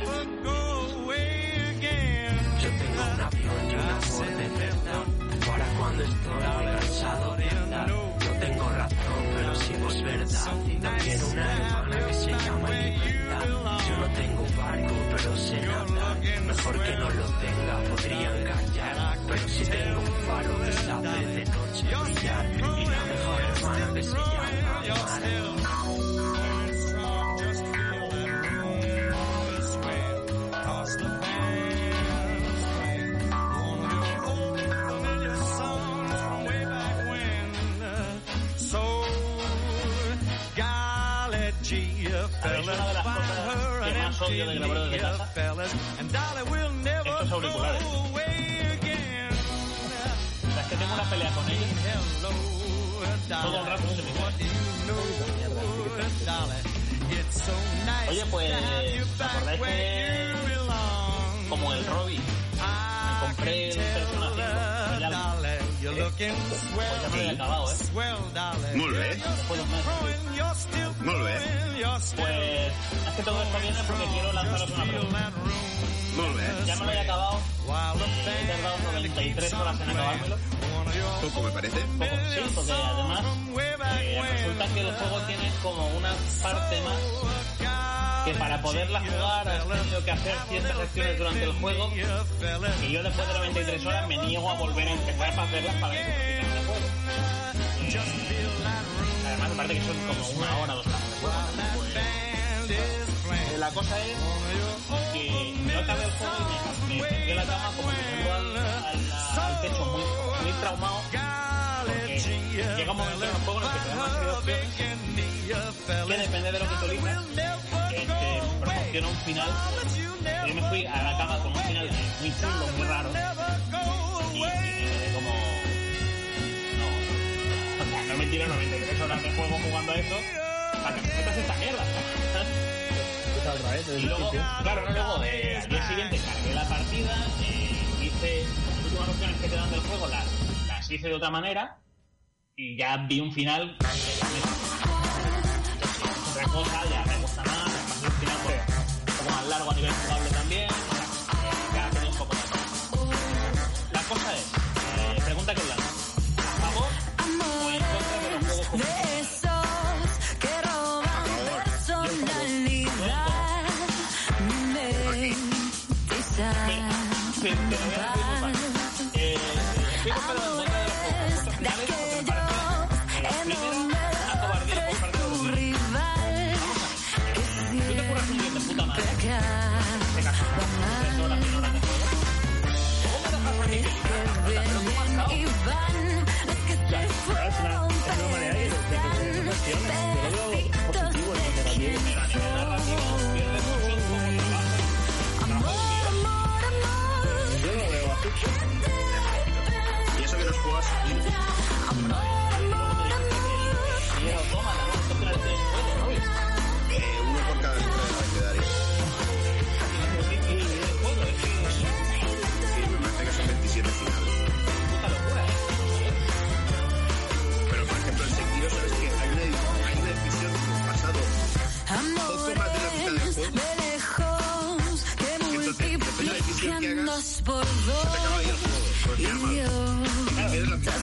Speaker 7: Yo tengo un avión y un amor de verdad, para cuando estoy muy cansado de andar. No tengo razón, pero sí posverdad. Y también una hermana que se llama libertad. Yo no tengo un barco, pero sé nadar. Mejor que no lo tenga, podrían callar. Pero sí tengo un faro que sabe de noche brillar. Y la mejor hermana que se llama amar.
Speaker 3: ¿Sabéis una de las cosas que más odio de grabar desde casa? Estos auriculares. O sea, es que tengo una pelea con ellos. Todo el rato se me cae. Oye, pues, ¿os acordáis que como el Robbie me compré el Persona cinco? Pues ya me lo he acabado, ¿eh?
Speaker 5: Molt bé.
Speaker 3: Después de un mes.
Speaker 5: Molt bé.
Speaker 3: Pues es que todo esto viene porque quiero lanzaros una pregunta.
Speaker 5: Molt bé.
Speaker 3: Ya me lo he acabado. He tardado noventa y tres horas en acabármelo.
Speaker 5: Poco me parece.
Speaker 3: Poco, sí, porque además eh, resulta que el juego tiene como una parte más que para poderla jugar has tenido que hacer ciertas acciones durante el juego y yo después de noventa y tres horas me niego a volver a empezar para hacerlas para que se el juego. Eh, además me parece que son como una hora, dos horas de juego. Pues, eh, la cosa es que yo acabé el juego y me, me senté en la cama como mirando al, al, al techo muy, muy traumado porque llega un momento en el juego en el que te dan una serie de opciones que depende de lo que tú elijas que te proporciona un final. Yo me fui a la cama con un final muy chulo, muy raro y, y me quedé como no, o sea, no me tiro noventa y tres horas de juego jugando a eso para que me metas esta mierda. Y luego, claro, no, luego eh, al día siguiente cargué la partida, eh, hice las últimas opciones que te dan del juego, las, las hice de otra manera y ya vi un final que ya me... otra cosa, ya me gusta más, además un final pues, un poco más largo a nivel jugable también, ya tenía un poco más. La cosa es, eh, pregunta que os lanzo, ¿a favor o en contra de los juegos competitivos? Sí, te lo voy a decir muy mal. Eh, estoy completamente en contra de los juegos finales porque me parece eh, primero una cobardía por parte de los niños. Vamos a ver. Tú te curras un guión de puta madre. En este caso, tres horas, cien horas de juego. ¿Cómo me dejas a mí que pero tú has dado?
Speaker 4: Claro, es una, es una manera de, de que se cuestione. Yo lo veo positivo en el narrativo.
Speaker 3: Pero a nivel narrativo pierdes mucho el juego trabajo.
Speaker 4: Yo lo veo así.
Speaker 5: Y eso que nos juegas aquí.
Speaker 3: Y era autómata, ¿no? Entonces era el juego, ¿no?
Speaker 5: Eh, uno por cada letra de la que daré.
Speaker 3: Sí, sí, el juego, es que
Speaker 5: Sí, me parece que son veintisiete finales.
Speaker 3: puta locura, ¿eh?
Speaker 5: Pero por ejemplo, en Sekiro sabes que hay una, hay una decisión que hemos pasado poco más de la mitad del juego. Que entonces, depende de la decisión que hagas, se te acaba ahí el juego. Pues mi alma.